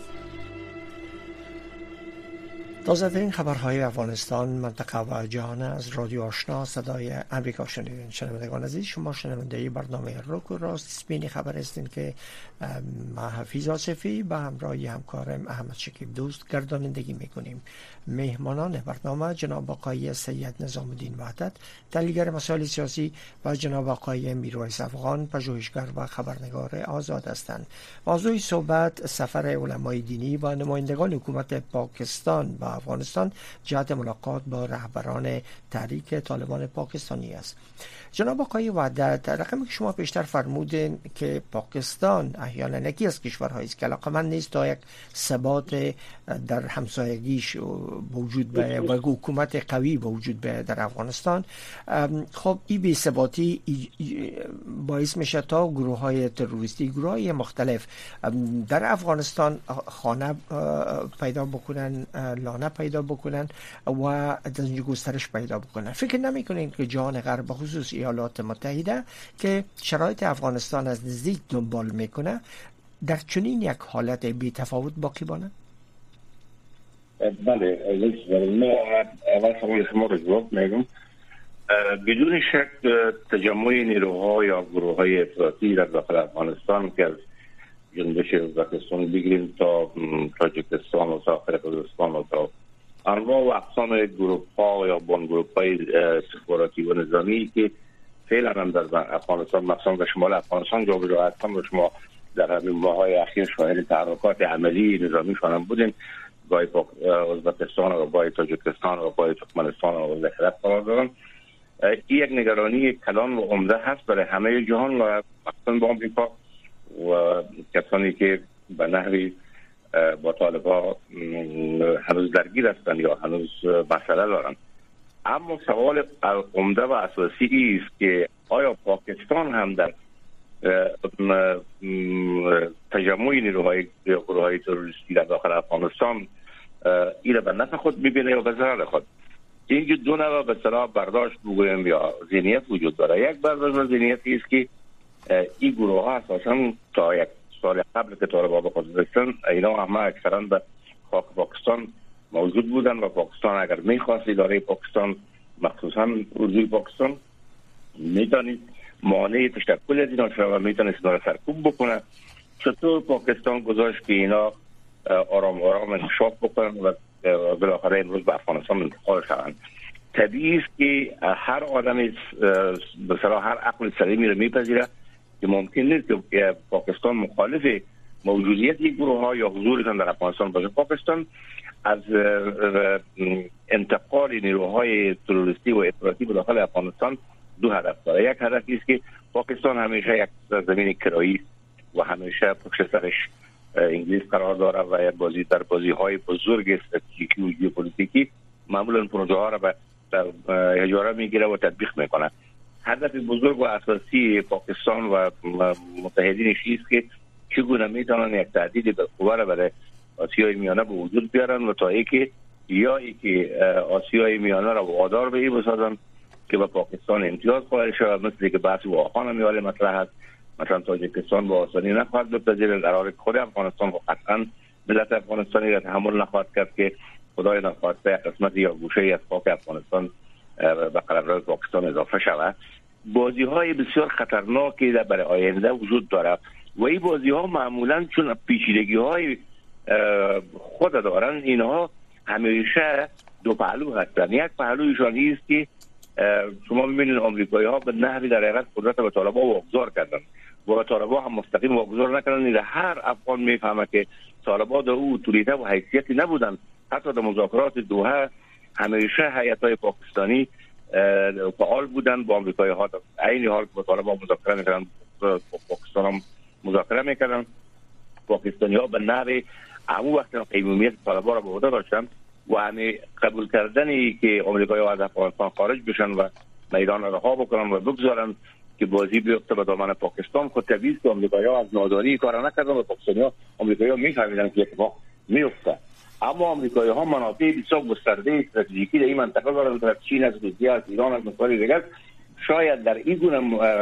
تازه‌ترین خبرهای افغانستان، منطقه و جهان از رادیو آشنا صدای امریکا شنیدین. شنوندگان عزیز، شما شنونده برنامه رک و راست سپین خبر هستین که ما حفیظ آصفی به همراه همکارم احمد شکیب دوست گردانندگی میکنیم. مهمانان برنامه جناب آقای سید نظام الدین وحدت، تحلیلگر مسائل سیاسی، و جناب آقای میرویس افغان، پژوهشگر و خبرنگار آزاد هستند. موضوع صحبت سفر علمای دینی و نمایندگان حکومت پاکستان و افغانستان جهت ملاقات با رهبران تحریک طالبان پاکستانی است. جناب آقای وحدت، رقمی که شما پیشتر فرمودین که پاکستان احیانا یکی از کشورهایی است که علاقمند نیست تا یک ثبات در همسایگیش وجود به و حکومت قوی وجود به در افغانستان، خب این بی‌ثباتی باعث میشه تا گروه های تروریستی، گروه های مختلف در افغانستان خانه پیدا بکنن، لانه پیدا بکنن و از اینجا گسترش پیدا بکنن. فکر نمیکنین که جهان غرب، بخصوص ایالات متحده که شرایط افغانستان از نزدیک دنبال میکنه، در چنین یک حالت بی تفاوت باقی بانه؟ بله، اول سوال شما رو جواب میگم. بدون شک تجمع نیروها یا گروه های افراطی در داخل افغانستان که از جنبش ازبکستان بگیریم تا تاجیکستان و ساخر قزاقستان و تا انواع و اقسام گروه ها یا بانگروپ های استخباراتی و نظامی که فعلا هم در افغانستان، مخصوصا در شمال افغانستان جابجا هستن و شما در همین ماه‌های اخیر شاهد تحرکات عملی نظامیشان هم بودین، گاهی ازبکستان و گاهی تاجیکستان و گاهی ترکمنستان و ذخیره قرار دارن. این یک نگرانی کلان و عمده هست برای همه جهان و مخصوصا با آمریکا و کسانی که به نحوی با طالبان هنوز درگیر هستند یا هنوز مسئله دارند. اما سوال عمده و اساسی است که آیا پاکستان هم در تجمع نیروهای یا گروه‌های تروریستی در داخل افغانستان این را به نفع خود می‌بینه یا به ضرر خود؟ اینجا دو نوع به اصطلاح برداشت بگویم یا ذهنیت وجود داره. یک برداشت و ذهنیتی است که این گروه ها اساساً تا یک سال قبل که طالبان به خود رسیدن اینا همه اکثرا به خاک پاکستان موجود بودن و پاکستان اگر میخواست اداره پاکستان مخصوصا اردوی پاکستان میتونید مانع تشکل از اینا شد و میتونید اینا را سرکوب بکنه. چطور پاکستان گذاشت که اینا آرام آرام انکشاف بکنن و بالاخره امروز به افغانستان انتقال شوند؟ طبیعی است که هر آدم به صلاح هر عقل سلیمی رو میپذیره که ممکن نیست که پاکستان مخالف موجودیت یک گروه ها یا حضورشان در افغانستان باشه. پاکستان از انتقال نیروهای تروریستی و افراطی به داخل افغانستان دو هدف داره. یک هدفی است که پاکستان همیشه یک زمین کرایی و همیشه پشت سرش انگلیس قرار داره و یک در بازی‌های بزرگ استراتژیکی و ژئوپلیتیکی معمولا پروژه ها را به اجاره میگیره و تطبیق میکنه. هدف بزرگ و اساسی پاکستان و متحدینش است که چگونه میتونن یک تهدید بالقوه را برای آسیای میانه به وجود بیارن و تا اینکه آسیای میانه را وادار به این بسازن که به پاکستان امتیاز قائل شود، مثل که بحث واخان میاله مطرح است. مثلا تاجیکستان با آسانی نخواهد بپذیرد، قرار خود افغانستان و قطعا ملت افغانستانی را تحمل نخواهد کرد که خدای نخواسته قسمت یا گوشه از خاک افغانستان به قلمرو پاکستان اضافه شود. بازی های بسیار خطرناکی برای آینده وجود دارد و این بازی ها معمولا چون پیچیدگی های خود دارن، اینها همیشه دو پهلو هستند. یک پهلویشان است که شما میبینید آمریکایی ها به نحوی در حقیقت قدرت به طالبان واگذار کردن و طالبان هم مستقیم واگذار نکردن. هر افغان میفهمه که طالبان در او اتوریته و حیثیتی نبودن. حتی در مذاکرات دوحه همیشه هیئت‌های پاکستانی فعال بودن با آمریکایی ها، در عین حال که با طالبان مذاکره میکردن پاکستان هم مذاکره میکردن. پاکستانی ها به نحوی همون وقت قیمومیت طالبان را به عهده داشتن و همه قبول کردنی که آمریکایی ها از افغانستان خارج بشن و میدان را رها بکنن و بگذارن که بازی بیفته به دامن پاکستان، خود طبیعی که آمریکایی ها از نادانی کار نکردن و پاکستانی ها آمریکایی ها میفهمیدن که اتفاق میفته. اما آمریکایی ها منافع بسیار گسترده استراتژیکی در این منطقه دارن، در چین، از روسیه، از ایران، از مسائل دیگر. شاید در این گونه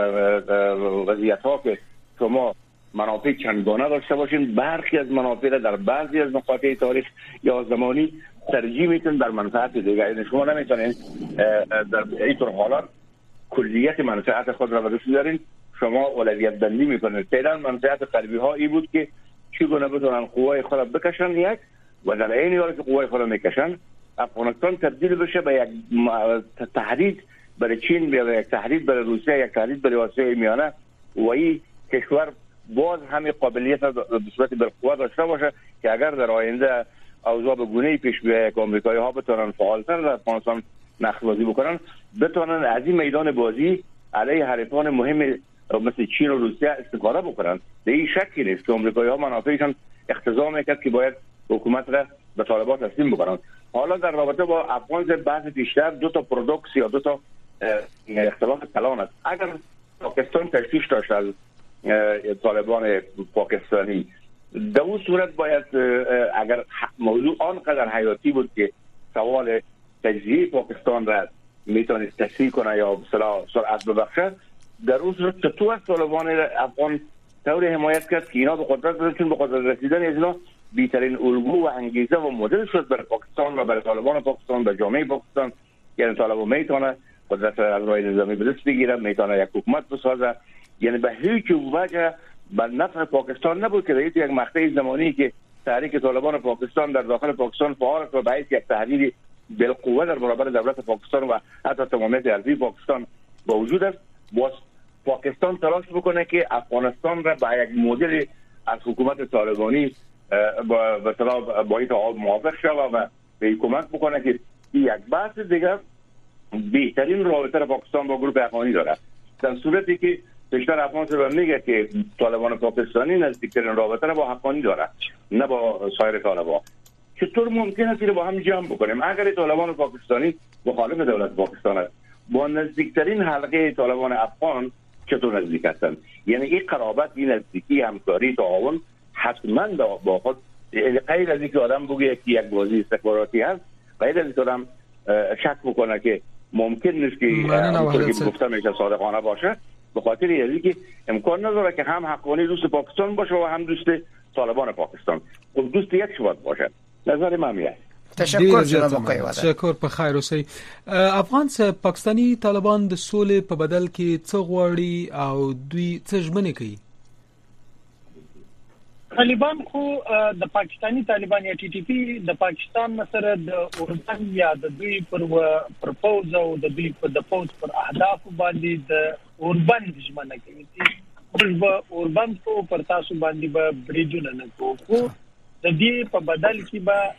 وضعیت ها که شما منافع چندگانه داشته باشین، برخی از منافع را در بعضی از مقاطع تاریخ یا زمانی ترجیح میتون در منفعت دیگر. یعنی شما نمیتونین در اینطور حالات کلیت منفعت خود را به دست بیارین. شما اولویت بندی میکنید. فعلا منفعت غربی ها این بود که چگونه بتونن قوای خود را بکشن یک و در عین حالی که قوای خود را میکشن افغانستان تبدیل بشه به یک تهدید برای چین، به یک تهدید برای روسیه، یک تهدید برای آسیای میانه و این کشور باز همین قابلیت به صورت بالقوه داشته باشه که اگر در آینده اوضاع به گونه‌ای پیش بیاد که آمریکایی ها بتونن فعالتر در افغانستان نقش بازی بکنن، بتونن از این میدان بازی علیه حریفان مهم مثل چین و روسیه استفاده بکنن. به این شکی نیست که آمریکایی ها منافعشان اقتضا میکرد که باید حکومت را به طالبان تسلیم بکنن. حالا در رابطه با افغان بحث بیشتر دو تا پارادوکس یا دو تا اختلاف کلان است. اگر پاکستان تشویش داشت از طالبان پاکستانی، در اون صورت باید اگر موضوع آنقدر حیاتی بود که سوال تجزیه پاکستان را میتونست تسهیل کنه یا سرعت ببخشه، در اون صورت چطور از طالبان افغان طور حمایت کرد که اینا به قدرت رسیدن، چون به قدرت رسیدن از اینا بیترین الگو و انگیزه و مدل شد برای پاکستان و برای طالبان پاکستان و جامعه پاکستان. یعنی طالبان میتونه قدرت از راه نظامی به دست بگیره، میتونه یک حکومت بسازه. یعنی به هیچ وجه به نفع پاکستان نبود که در یک مقطع زمانی که تحریک طالبان پاکستان در داخل پاکستان فعال و باعث یک تهدید بالقوه در برابر دولت پاکستان و حتی تمامیت ارضی پاکستان با وجود است، باز پاکستان تلاش بکنه که افغانستان را با یک مدل از حکومت طالبانی با این موافق شود و به کمک بکنه که یک بحث دیگر بهترین رابطه پاکستان با گروه افغانی داره. در صورتی که بیشتر افغان سر میگه که طالبان پاکستانی نزدیکترین رابطه را با افغانی داره نه با سایر طالبان. چطور ممکن است رو با هم جمع بکنیم؟ اگر طالبان پاکستانی مخالف دولت پاکستان است، با نزدیکترین حلقه طالبان افغان چطور نزدیک هستند؟ یعنی این قرابت، این نزدیکی، همکاری، تعاون حتما با خود، غیر از اینکه آدم بگه که یک بازی استخباراتی هست، غیر از اینکه آدم شک بکنه که ممکن نیست که اونطور که گفته میشه صادقانه باشه، به خاطر اینکه امکان نداره که هم حقانی دوست پاکستان باشه و هم دوست طالبان پاکستان. خب دوست یک شبات باشه. نظر من میاد. تشکر جناب آقای وعده. تشکر په خیر اوسئ. افغان پاکستانی طالبان د سولې په بدل کې څه غواړي او دوی څه ژمنې کوي؟ طالبان خو د پاکستانی طالبان یا ټي ټي پی د پاکستان سره د اوربان یا د دوی پر پروپوز او د دوی د پوز پر اهداف باندې د اوربان ژمنه کوي چې اوربان کو پر تاسو باندې به بریدونه نه کوو د دې په بدل کې به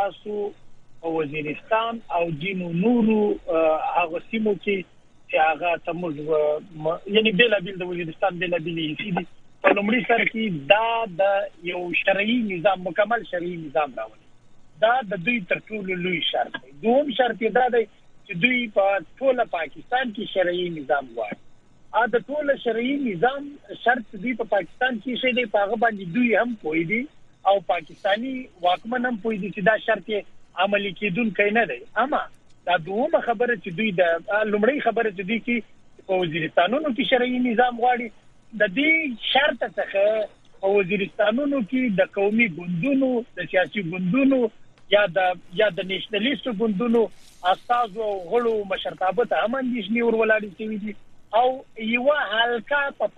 تاسو وزیرستان او جنو نورو هغه سیمو کې هغه تموز یعنی بلا بیل د وزیرستان بلا بیلې سیدي په لومړي سر کې دا د یو شرعي نظام مکمل شرعي نظام راوړي دا د دوی تر ټولو لوی شرط دی دوم شرط دا دی چې دوی په ټول پاکستان کې شرعي نظام غواړي دا ټول شرعي نظام شرط دی په پاکستان کې شې دی په هغه باندې دوی هم پوي دي او پاکستانی واکمن هم پوي دي چې دا شرط عملي کېدونکی نه دی اما دا دومره خبره چې دوی د لومړی خبره چې دوی کې په وزیرستانونو کې شرعي نظام غواړي د دې شرط څخه وزیرستانونو کې د قومي ګوندونو د سیاسي ګوندونو یا د نېشنلیست ګوندونو اساس او غړو مشرتابه ته هم اندېښنې ورولاري شوي دي او یو حلقه په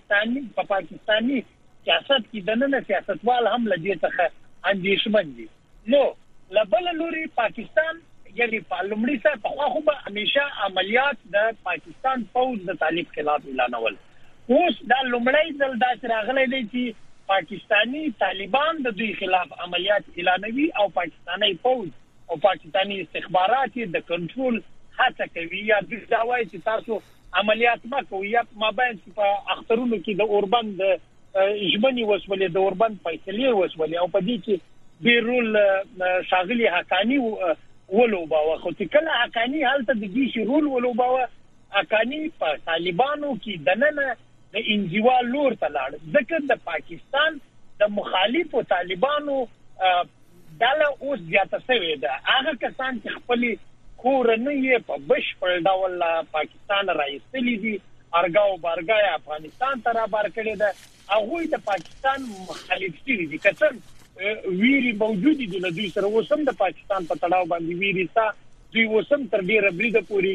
پاکستاني سیاست کې د نن سیاستوال هم لدې څخه اندېښمن دي نو لبل لوري پاکستان یعنی پارلماني سره په خو به همیشه عملیات د پاکستان فوج د طالب خلاف اعلانول اوس دا لومړی ځل دا راغلی دی چې پاکستانی طالبان د دوی خلاف عملیات اعلانوي او پاکستانی فوج او پاکستانی استخبارات د کنټرول هڅه کوي یا دا وایي چې تاسو عملیات ما کوي یا مابین په اخترونو کې د اوربان د ژمنې وسولې د اوربان فیصلې وسولې او په دې کې بیرول شاغلي حقانی ولوباوه خو چې کله حقانی حالت د دې رول ولوباوه حقانی په طالبانو کې دننه د انزوا لور ته لاړ ځکه د پاکستان د مخالفو طالبانو دله اوس زیاته شوې ده هغه کسان چې خپل کورنۍ په بشپړ ډول پاکستان راایستلې دي ارګاو بارګای افغانستان ته را بار کړی ده هغه د پاکستان مخالف دي کسان ویری موجود دي د دوی سره وسم د پاکستان په تړاو باندې ویری تا دوی وسم تر ډیره بریده پوری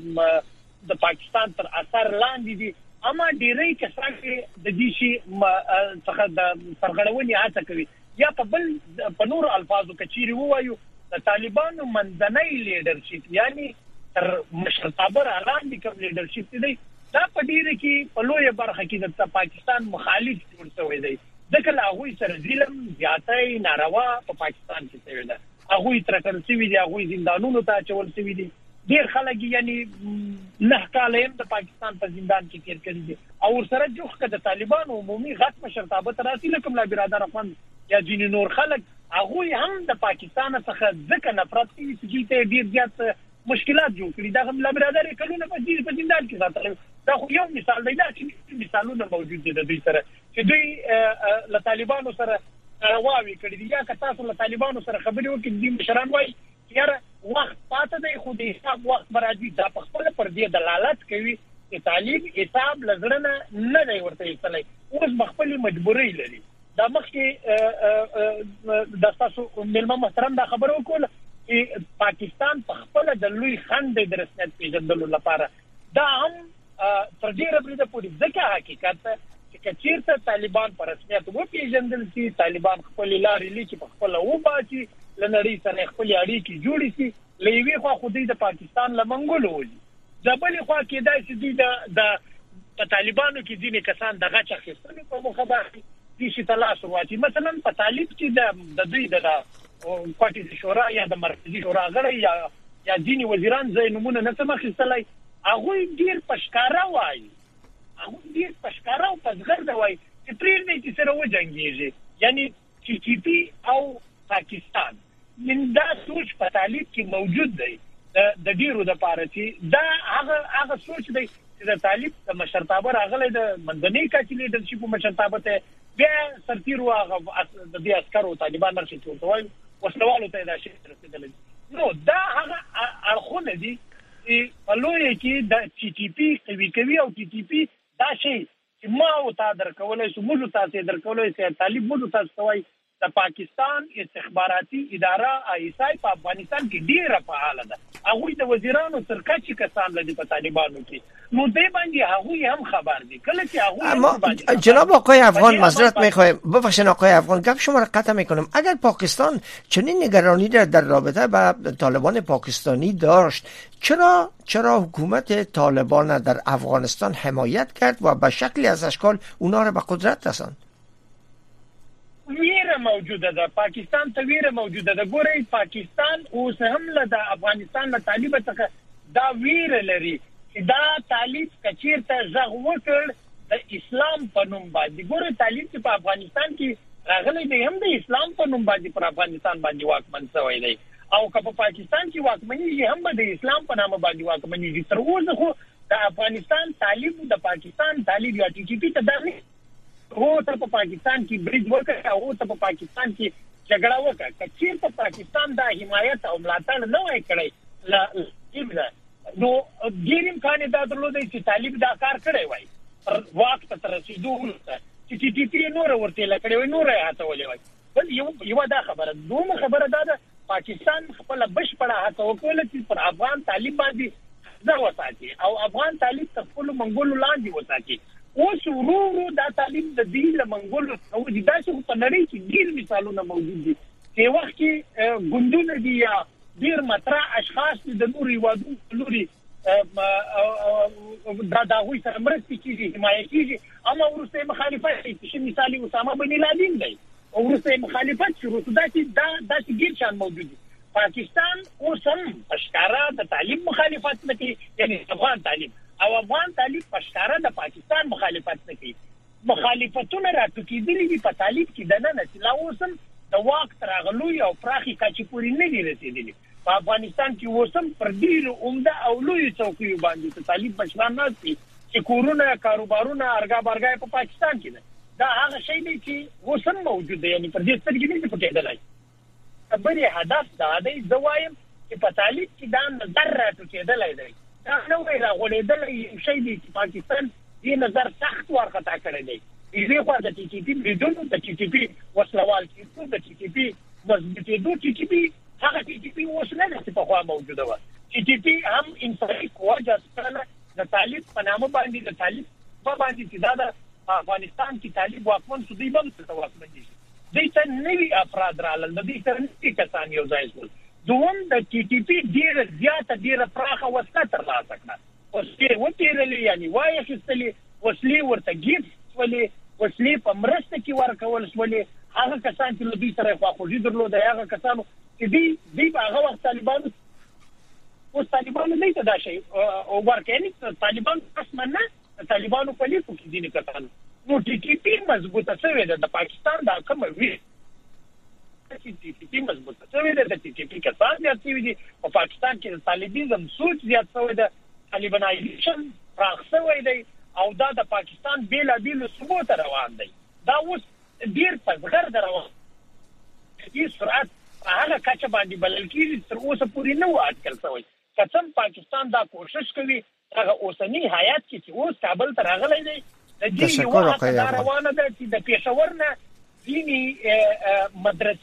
د پاکستان تر اثر لاندې دي اما ډیری کسان د دې شي څخه د سرغړونې هڅه کوي یا په نور الفاظو کې چیرې وایو د طالبانو منځنۍ لیډرشپ یعنی تر مشرتابه لاندې کوم لیډرشپ دی دا په ډیره کې په لویه برخه کې د پاکستان مخالف جوړ شوی دی ځکه هغه سره ظلم زیاتې ناروا په پاکستان کې شوی دی هغه ترکل شوی دی هغه زندانونو ته چول شوی دی ډیر خلک یعنی نه کالم د پاکستان په زندان کې تیر کړی دي او سره جوخه د طالبانو عمومي غټ مشرتابه تراسي لکه لا برادر افغان یا جن نور خلک هغه هم د پاکستان څخه ځکه نفرت کوي چې ته ډیر زیات مشکلات جوړ کړي دا هم لا برادر کلونه په زندان کې ساتل دا خو یو مثال دی دا چې مثالونه موجود دي د دوی سره چې دوی له طالبانو سره واوي کړی دي یا که تاسو له طالبانو سره خبرې وکړئ د مشران وایي یاره وخت پاته دی خو د حساب وخت برادي دا په خپل پر دې دلالت کوي چې طالب حساب لزړنه نه دی ورته ایستلی اوس خپل مجبوري لري دا مخکې د تاسو ملما محترم دا خبرو کول چې پاکستان په خپل د لوی خند د رسمیت پیژندلو لپاره دا هم تر ډیره بریده پورې ځکه حقیقت چې چیرته طالبان پر رسمیت و پیژندل شي طالبان خپل لارې لیکي په خپل و باسي لنړی سره خپل اړیکې جوړې شي لوي خو خودي د پاکستان لمنګولو ولي ځبلې خو کې دا چې د طالبانو کې ځینې کسان د غچ اخیستلو په مخه باندې دي چې تاسو واچي مثلا په طالب کې د دوی د پارټي شورا یا د مرکزی شورا غړي یا ځینې وزیران زې نمونه نه سم اخیستلای هغه ډیر پشکارا وایي هغه ډیر پشکارا او پزغر وایي چې پرې نه چې سره وځنګيږي یعنی چې ټي پی او پاکستان من دا سوچ په طالب کې موجود دی د ډیرو د پاره چې دا هغه سوچ دی چې د طالب د مشرتابه راغلی د منځنۍ کچې لیډرشپ مشرتابه ته بیا سرتیرو هغه د دې عسکرو طالبان مرشي توای وسلوالو ته دا شي رسیدل نو دا هغه اړخونه دي چې په لوی کې د ټي ټي پی کوي او ټي ټي پی دا شي چې ما او تا درکولای سو موږ تاسو درکولای سي طالب موږ تاسو وای د پاکستان استخباراتي اداره آیسای په افغانستان کې ډیره فعال ده. هغه د وزیرانو سرکچي کسان لدی په طالبانو کې نو دې باندې هغه هم خبر دي کله چې هغه جناب آقای افغان معذرت میخوایم ببخشید آقای افغان گپ شما را قطع میکنم. اگر پاکستان چنین نگرانی در رابطه با طالبان پاکستانی داشت چرا حکومت طالبان در افغانستان حمایت کرد و به شکلی از اشکال اونا را به قدرت رساند؟ ویره موجوده ده، پاکستان ته ویره موجوده ده. ګورئ پاکستان اوس هم له افغانستان له طالب څخه دا ویره لري چې دا طالب کچیرته ځغ وکړ د اسلام په نوم باندې. ګورئ طالب چې په افغانستان کې راغلی دی هم د اسلام په نوم باندې پر افغانستان باندې واکمن شوی دی او که په پاکستان کې واکمني هم د اسلام په نام باندې واکمني دي. تر اوسه خو د افغانستان طالب د پاکستان طالب یا ټي ټي پی ته دغه هو ته په پاکستان کې بریډ وکړ او ته په پاکستان کې جګړه وکړه. چې په پاکستان دا حمایت او ملاتړ نه وای کړی نو ډیر امکان دا درلود چې طالب دا کار کړی وای وخت ته رسیدو چې ټي ټي پی نور ورته لکړی وای نور یې هاتولې وای. بل یو دا خبره ده پاکستان خپل بشپړه هڅه وکړه چې پر افغان طالب باندې ځای وساتي او افغان طالب خپل منګولو لاندې وساتي. اوس ورو دا طالب د دې له منګولو او د داسې په نړۍ کې ډیر مثالونه موجود دي چې وخت کې ګوندونه دي یا ډیر مطرح اشخاص د نوري وادو لوري دا هوی سره مرستې کیږي حمایت کیږي اما ورسته مخالفت کوي. چې مثالي اسامه بن لادن دی او ورسته مخالفت شروع دا چې ډیر شان موجود دي. پاکستان اوس هم اشکارا د طالب مخالفت نه کوي یعنی افغان طالب او افغان طالب پښتاره د پاکستان مخالفت نه کوي. مخالفتونه راټوکېدلې دي په طالب کې د نن چې لا اوسم د واک ترغلوي او پراخي کچې پورې نه دي رسیدلي. په افغانستان کې اوسم پر ډیرو عمده او لوی څوکیو باندې طالب مشران ناشتي چې کورونه کاروبارونه ارګا په پاکستان کې ده. دا هغه شی دی چې اوسم موجود دی یعنی پر دې سترګې نه پټېدلای. بلې هدف دا دی زوایم چې په طالب کې دا نظر راټوکېدلای دی. دا نو راغولېدل شي دی چې پاکستان دې نظر سخت ورخطا کړی دی. دې خو د ټي ټي پی بریډونو د ټي ټي پی وسلوال کېدو د ټي ټي پی مضبوطېدو ټي ټي پی هغه ټي ټي پی اوس نه چې په خوا موجوده و. ټي ټي پی هم انفرادي قوه جاسوسانه د طالب په نامه باندې د طالب په باندې چې دا د افغانستان کې طالب واکمن شو دی بم څه واکمن دي. دې ته نوي افراد رالل د دې سره نږدې کسان یو ځای شول. دوم د ټي ټي پی ډیره زیاته ډیره پراخه وسله ترلاسه کړه. وسلې وتیرلې یعنی وایي چې وسلې ورته ګیفټ ولې وسلې په مرسته کې ورکول ولې هغه کسان چې له دې سره خواخوږي درلوده هغه کسانو چې دې په هغه وخت طالبانو اوس طالبانو نه ته دا شي او ورکې طالبان اصلا نه طالبانو په لیکو کې دي کسان نو ټي ټي پی مضبوطه شوې ده. د پاکستان دا کوم وی ټي ټي پی مضبوطه شوې ده. د ټي ټي پی کسان زیات شوي دي په پاکستان کې. طالبانیزم سوچ زیات شوی ده. طالبانایزیشن پراخ شوی دی او دا د پاکستان بیلابیلو صوبو ته روان دی. دا اوس ډیر په زغر روان دی. سرعت هغه کچه باندې بلل کېږي تر اوسه پورې نه و اټکل شوی. کڅم پاکستان دا کوشش کوي هغه اوسنی حیات کې چې اوس کابل ته راغلی دی د دې یو وخت روانه ده چې د پېښور نه دینی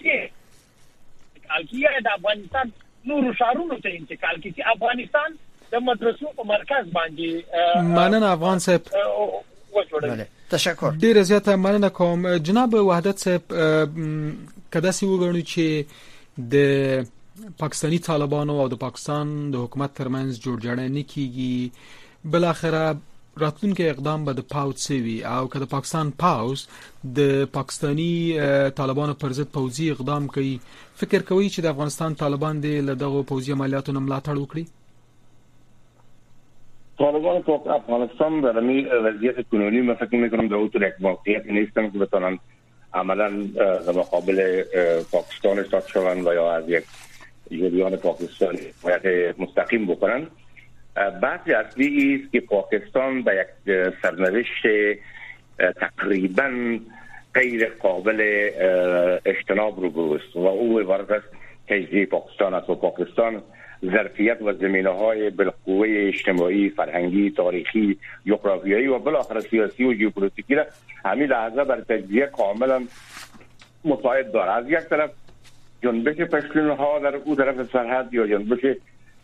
مدرسې الکیه د افغانستان نورو شهرونو ته انتقال کړي چې افغانستان د مدرسو په مرکز باندې مننه افغان صاحب. تشکر. ډیر زیاته مننه کوم جناب وحدت صاحب. کدا سی وګڼو چې د پاکستانی طالبانو او د پاکستان د حکومت ترمنځ جوړجاړی نه کیږي بل اخره راتلونکي اقدام به د پاوت سوي او که د پاکستان پاوز د پاکستانی طالبانو پر ضد پوځي اقدام کوي فکر کوي چې د افغانستان طالبان د دغه پوځي عملیاتو نه ملاتړ وکړي؟ طالبان تو افغانستان در این وضعیت کنونی من فکر میکنم در اون یک موقعیت نیستن که بتونن عملا در مقابل پاکستان استاد شوند و یا از یک جریان پاکستانی حمایت مستقیم بکنن. بحث اصلی است که پاکستان به یک سرنوشت تقریبا غیر قابل اجتناب رو است و او عبارت است تجزیه پاکستان است و پاکستان ظرفیت و زمینه‌های بالقوه اجتماعی، فرهنگی، تاریخی، جغرافیایی و بالاخره سیاسی و ژئوپلیتیکی را همین لحظه بر تجزیه کاملا متعاقد داره. از یک طرف جنبش پشتونها در او طرف سرحد یا جنبش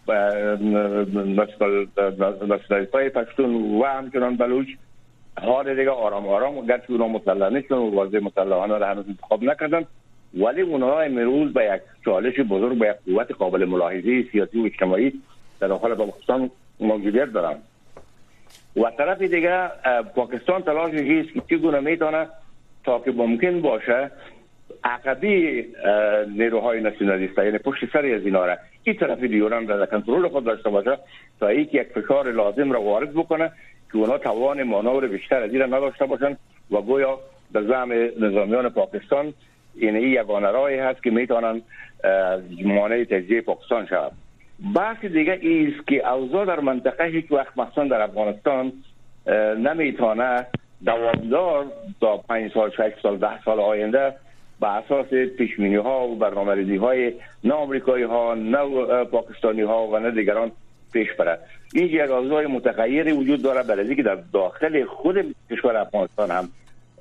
ناسیونالیست‌های پشتون و همچنان بلوچ حال دیگه آرام آرام گرچه اونا مسلح نیستن و واضح مسلحانه را هنوز انتخاب نکردن، ولی اونها امروز به یک چالش بزرگ، به یک قوت قابل ملاحظه سیاسی و اجتماعی در داخل پاکستان موجودیت دارن. و طرف دیگه پاکستان تلاشش است که چگونه میتونه تا که ممکن باشه عقبی نیروهای ناسیونالیست، یعنی پشت سر از اینا را این طرف دیوران در کنترل خود داشته باشه تا اینکه یک فشار لازم را وارد بکنه که اونا توان مانور بیشتر از این را نداشته باشن و گویا در زعم نظامیان پاکستان یعنی این یگانه راهی هست که میتونن مانع تجزیه پاکستان شود. بحث دیگه ایست که اوضاع در منطقه هیچ وقت مثلا در افغانستان نمیتونه دوامدار تا 5 سال 6 سال 10 سال آینده به اساس پیشبینی ها و برنامه‌ریزی های نه آمریکایی ها نه پاکستانی ها و نه دیگران پیش بره. این یک اوضاع متغیری وجود داره، برای که در داخل خود کشور افغانستان هم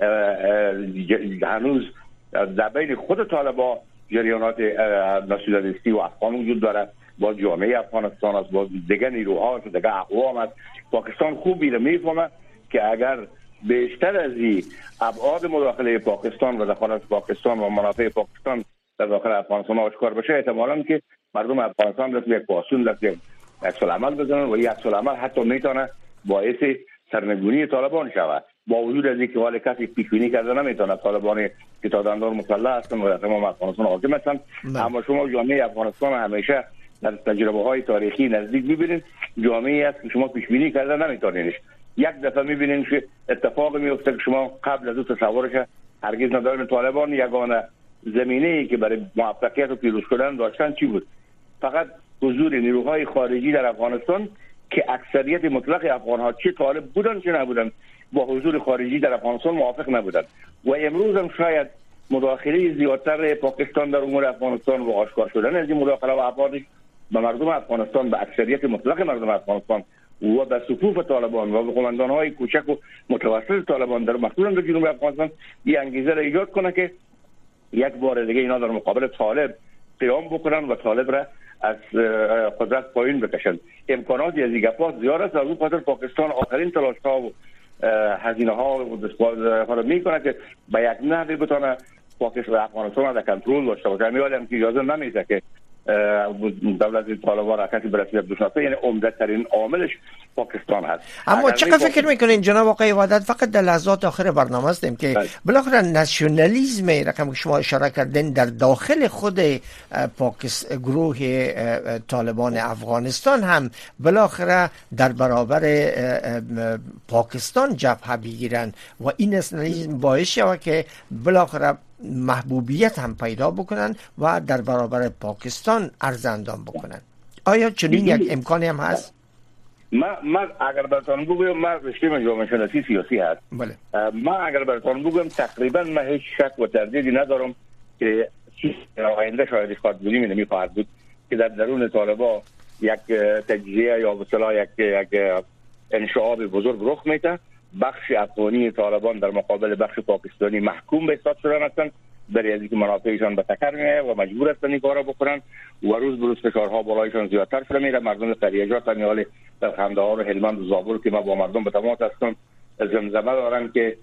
هنوز در بین خود طالبان جریانات ناسیونالیستی و افغان وجود داره، با جامعه افغانستان است، با دیگر نیروها و دیگر اقوام است. پاکستان خوب میره میفهمه که اگر بیشتر از این ابعاد مداخله پاکستان و دخالت پاکستان و منافع پاکستان در داخل افغانستان آشکار بشه، احتمالاً که مردم افغانستان دست یک پاسون دست یک عکس العمل بزنن و این عکس العمل حتی میتونه باعث سرنگونی طالبان شود. با وجود از اینکه حال کسی پیشبینی کرده نمیتونه طالبان که تا دندان مسلح هستن و در تمام افغانستان حاکم هستن، اما شما جامعه افغانستان همیشه در تجربه های تاریخی نزدیک میبینید جامعه است که شما پیشبینی کرده نمیتونینش. یک دفعه میبینین که اتفاق میفته که شما قبل از اون تصورش هرگز ندارین. طالبان یگانه زمینه‌ای که برای موفقیت و پیروز شدن داشتن چی بود؟ فقط حضور نیروهای خارجی در افغانستان که اکثریت مطلق افغان‌ها چه طالب بودن چه نبودن با حضور خارجی در افغانستان موافق نبودن. و امروز هم شاید مداخله زیادتر پاکستان در امور افغانستان و آشکار شدن از این مداخله و ابعادش به مردم افغانستان، به اکثریت مطلق مردم افغانستان و به صفوف طالبان و به قماندان‌های کوچک و متوسط طالبان در مخصوصا در جنوب افغانستان این انگیزه را ایجاد کنه که یک بار دیگه اینا در مقابل طالب قیام بکنن و طالب را از قدرت پایین بکشن. امکاناتی از این گپا زیاد است. از اون خاطر پاکستان آخرین تلاش‌ها و هزینه ها و دستگاه را میکنه که به یک نحوی بتونه پاکستان و افغانستان را در کنترل داشته باشه. می‌ولی هم که اجازه نمیده که دولت طالبان را کسی برسید بشناسه، یعنی عمده‌ترین عاملش پاکستان هست. اما چقدر فکر میکنین جناب آقای وحدت، فقط در لحظات آخر برنامه هستیم که بالاخره ناسیونالیسم رقم که شما اشاره کردین در داخل خود گروه طالبان افغانستان هم بالاخره در برابر پاکستان جبهه بگیرن و این ناسیونالیسم باعث شود که بالاخره محبوبیت هم پیدا بکنن و در برابر پاکستان عرض اندام بکنن. آیا چنین یک امکانی هم هست؟ من اگر براتون بگویم، من رشته جامعه شناسی سیاسی هست. بله. من اگر براتون بگویم تقریبا من هیچ شک و تردیدی ندارم که آینده شاید خواهد بودیم اینه میخواهد بود که در درون طالبان یک تجزیه یا بسلا یک انشعاب بزرگ رخ میده. بخش افغانی طالبان در مقابل بخش پاکستانی محکوم به ایستاد شدن هستند، در از اینکه منافعشان به تکر میاد و مجبور هستند این کارا بکنن و روز به روز فشارها بالایشان زیادتر شده میره. مردم قریجات همین در قندهار و هلمند و زابل که ما با مردم به تماس هستم زمزمه دارن که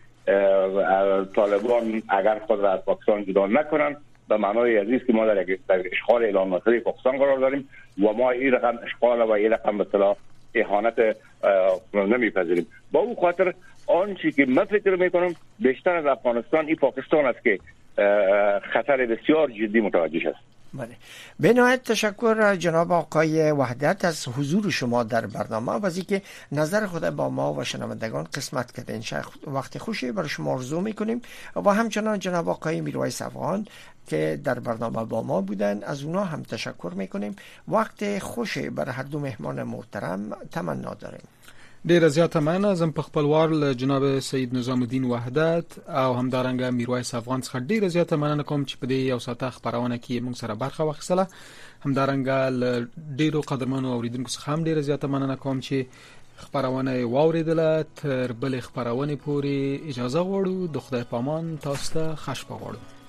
طالبان اگر خود را از پاکستان جدا نکنن به معنای عزیز که ما در اشغال اعلان ناصری پاکستان قرار داریم و ما این رقم اشغال و این رقم به اصطلاح اهانت نمیپذیریم. با اون خاطر آنچه که من فکر میکنم بیشتر از افغانستان این پاکستان است که خطر بسیار جدی متوجه است. بله. به نهایت تشکر جناب آقای وحدت از حضور شما در برنامه و از اینکه نظر خود با ما و شنوندگان قسمت کردین. وقت خوشی برای شما آرزو میکنیم و همچنان جناب آقای میرویس افغان که در برنامه با ما بودن از اونا هم تشکر میکنیم. وقت خوشی برای هر دو مهمان محترم تمنا داریم. ډیره زیاته مننه. زم په خپلوار له جناب سید نظام الدین وحدت او همدارنګه میرویس افغان څخه ډیره زیاته مننه کوم چې په دې یو ساعته خبرونه کې موږ سره برخه واخیستله. همدارنګه له ډیرو قدرمنو اوریدونکو څخه هم ډیره زیاته مننه کوم چې خبرونه واوریدله. تر بل خبرونه پورې اجازه غواړو. د خدای پامان تاسو ته خوش پغواړو.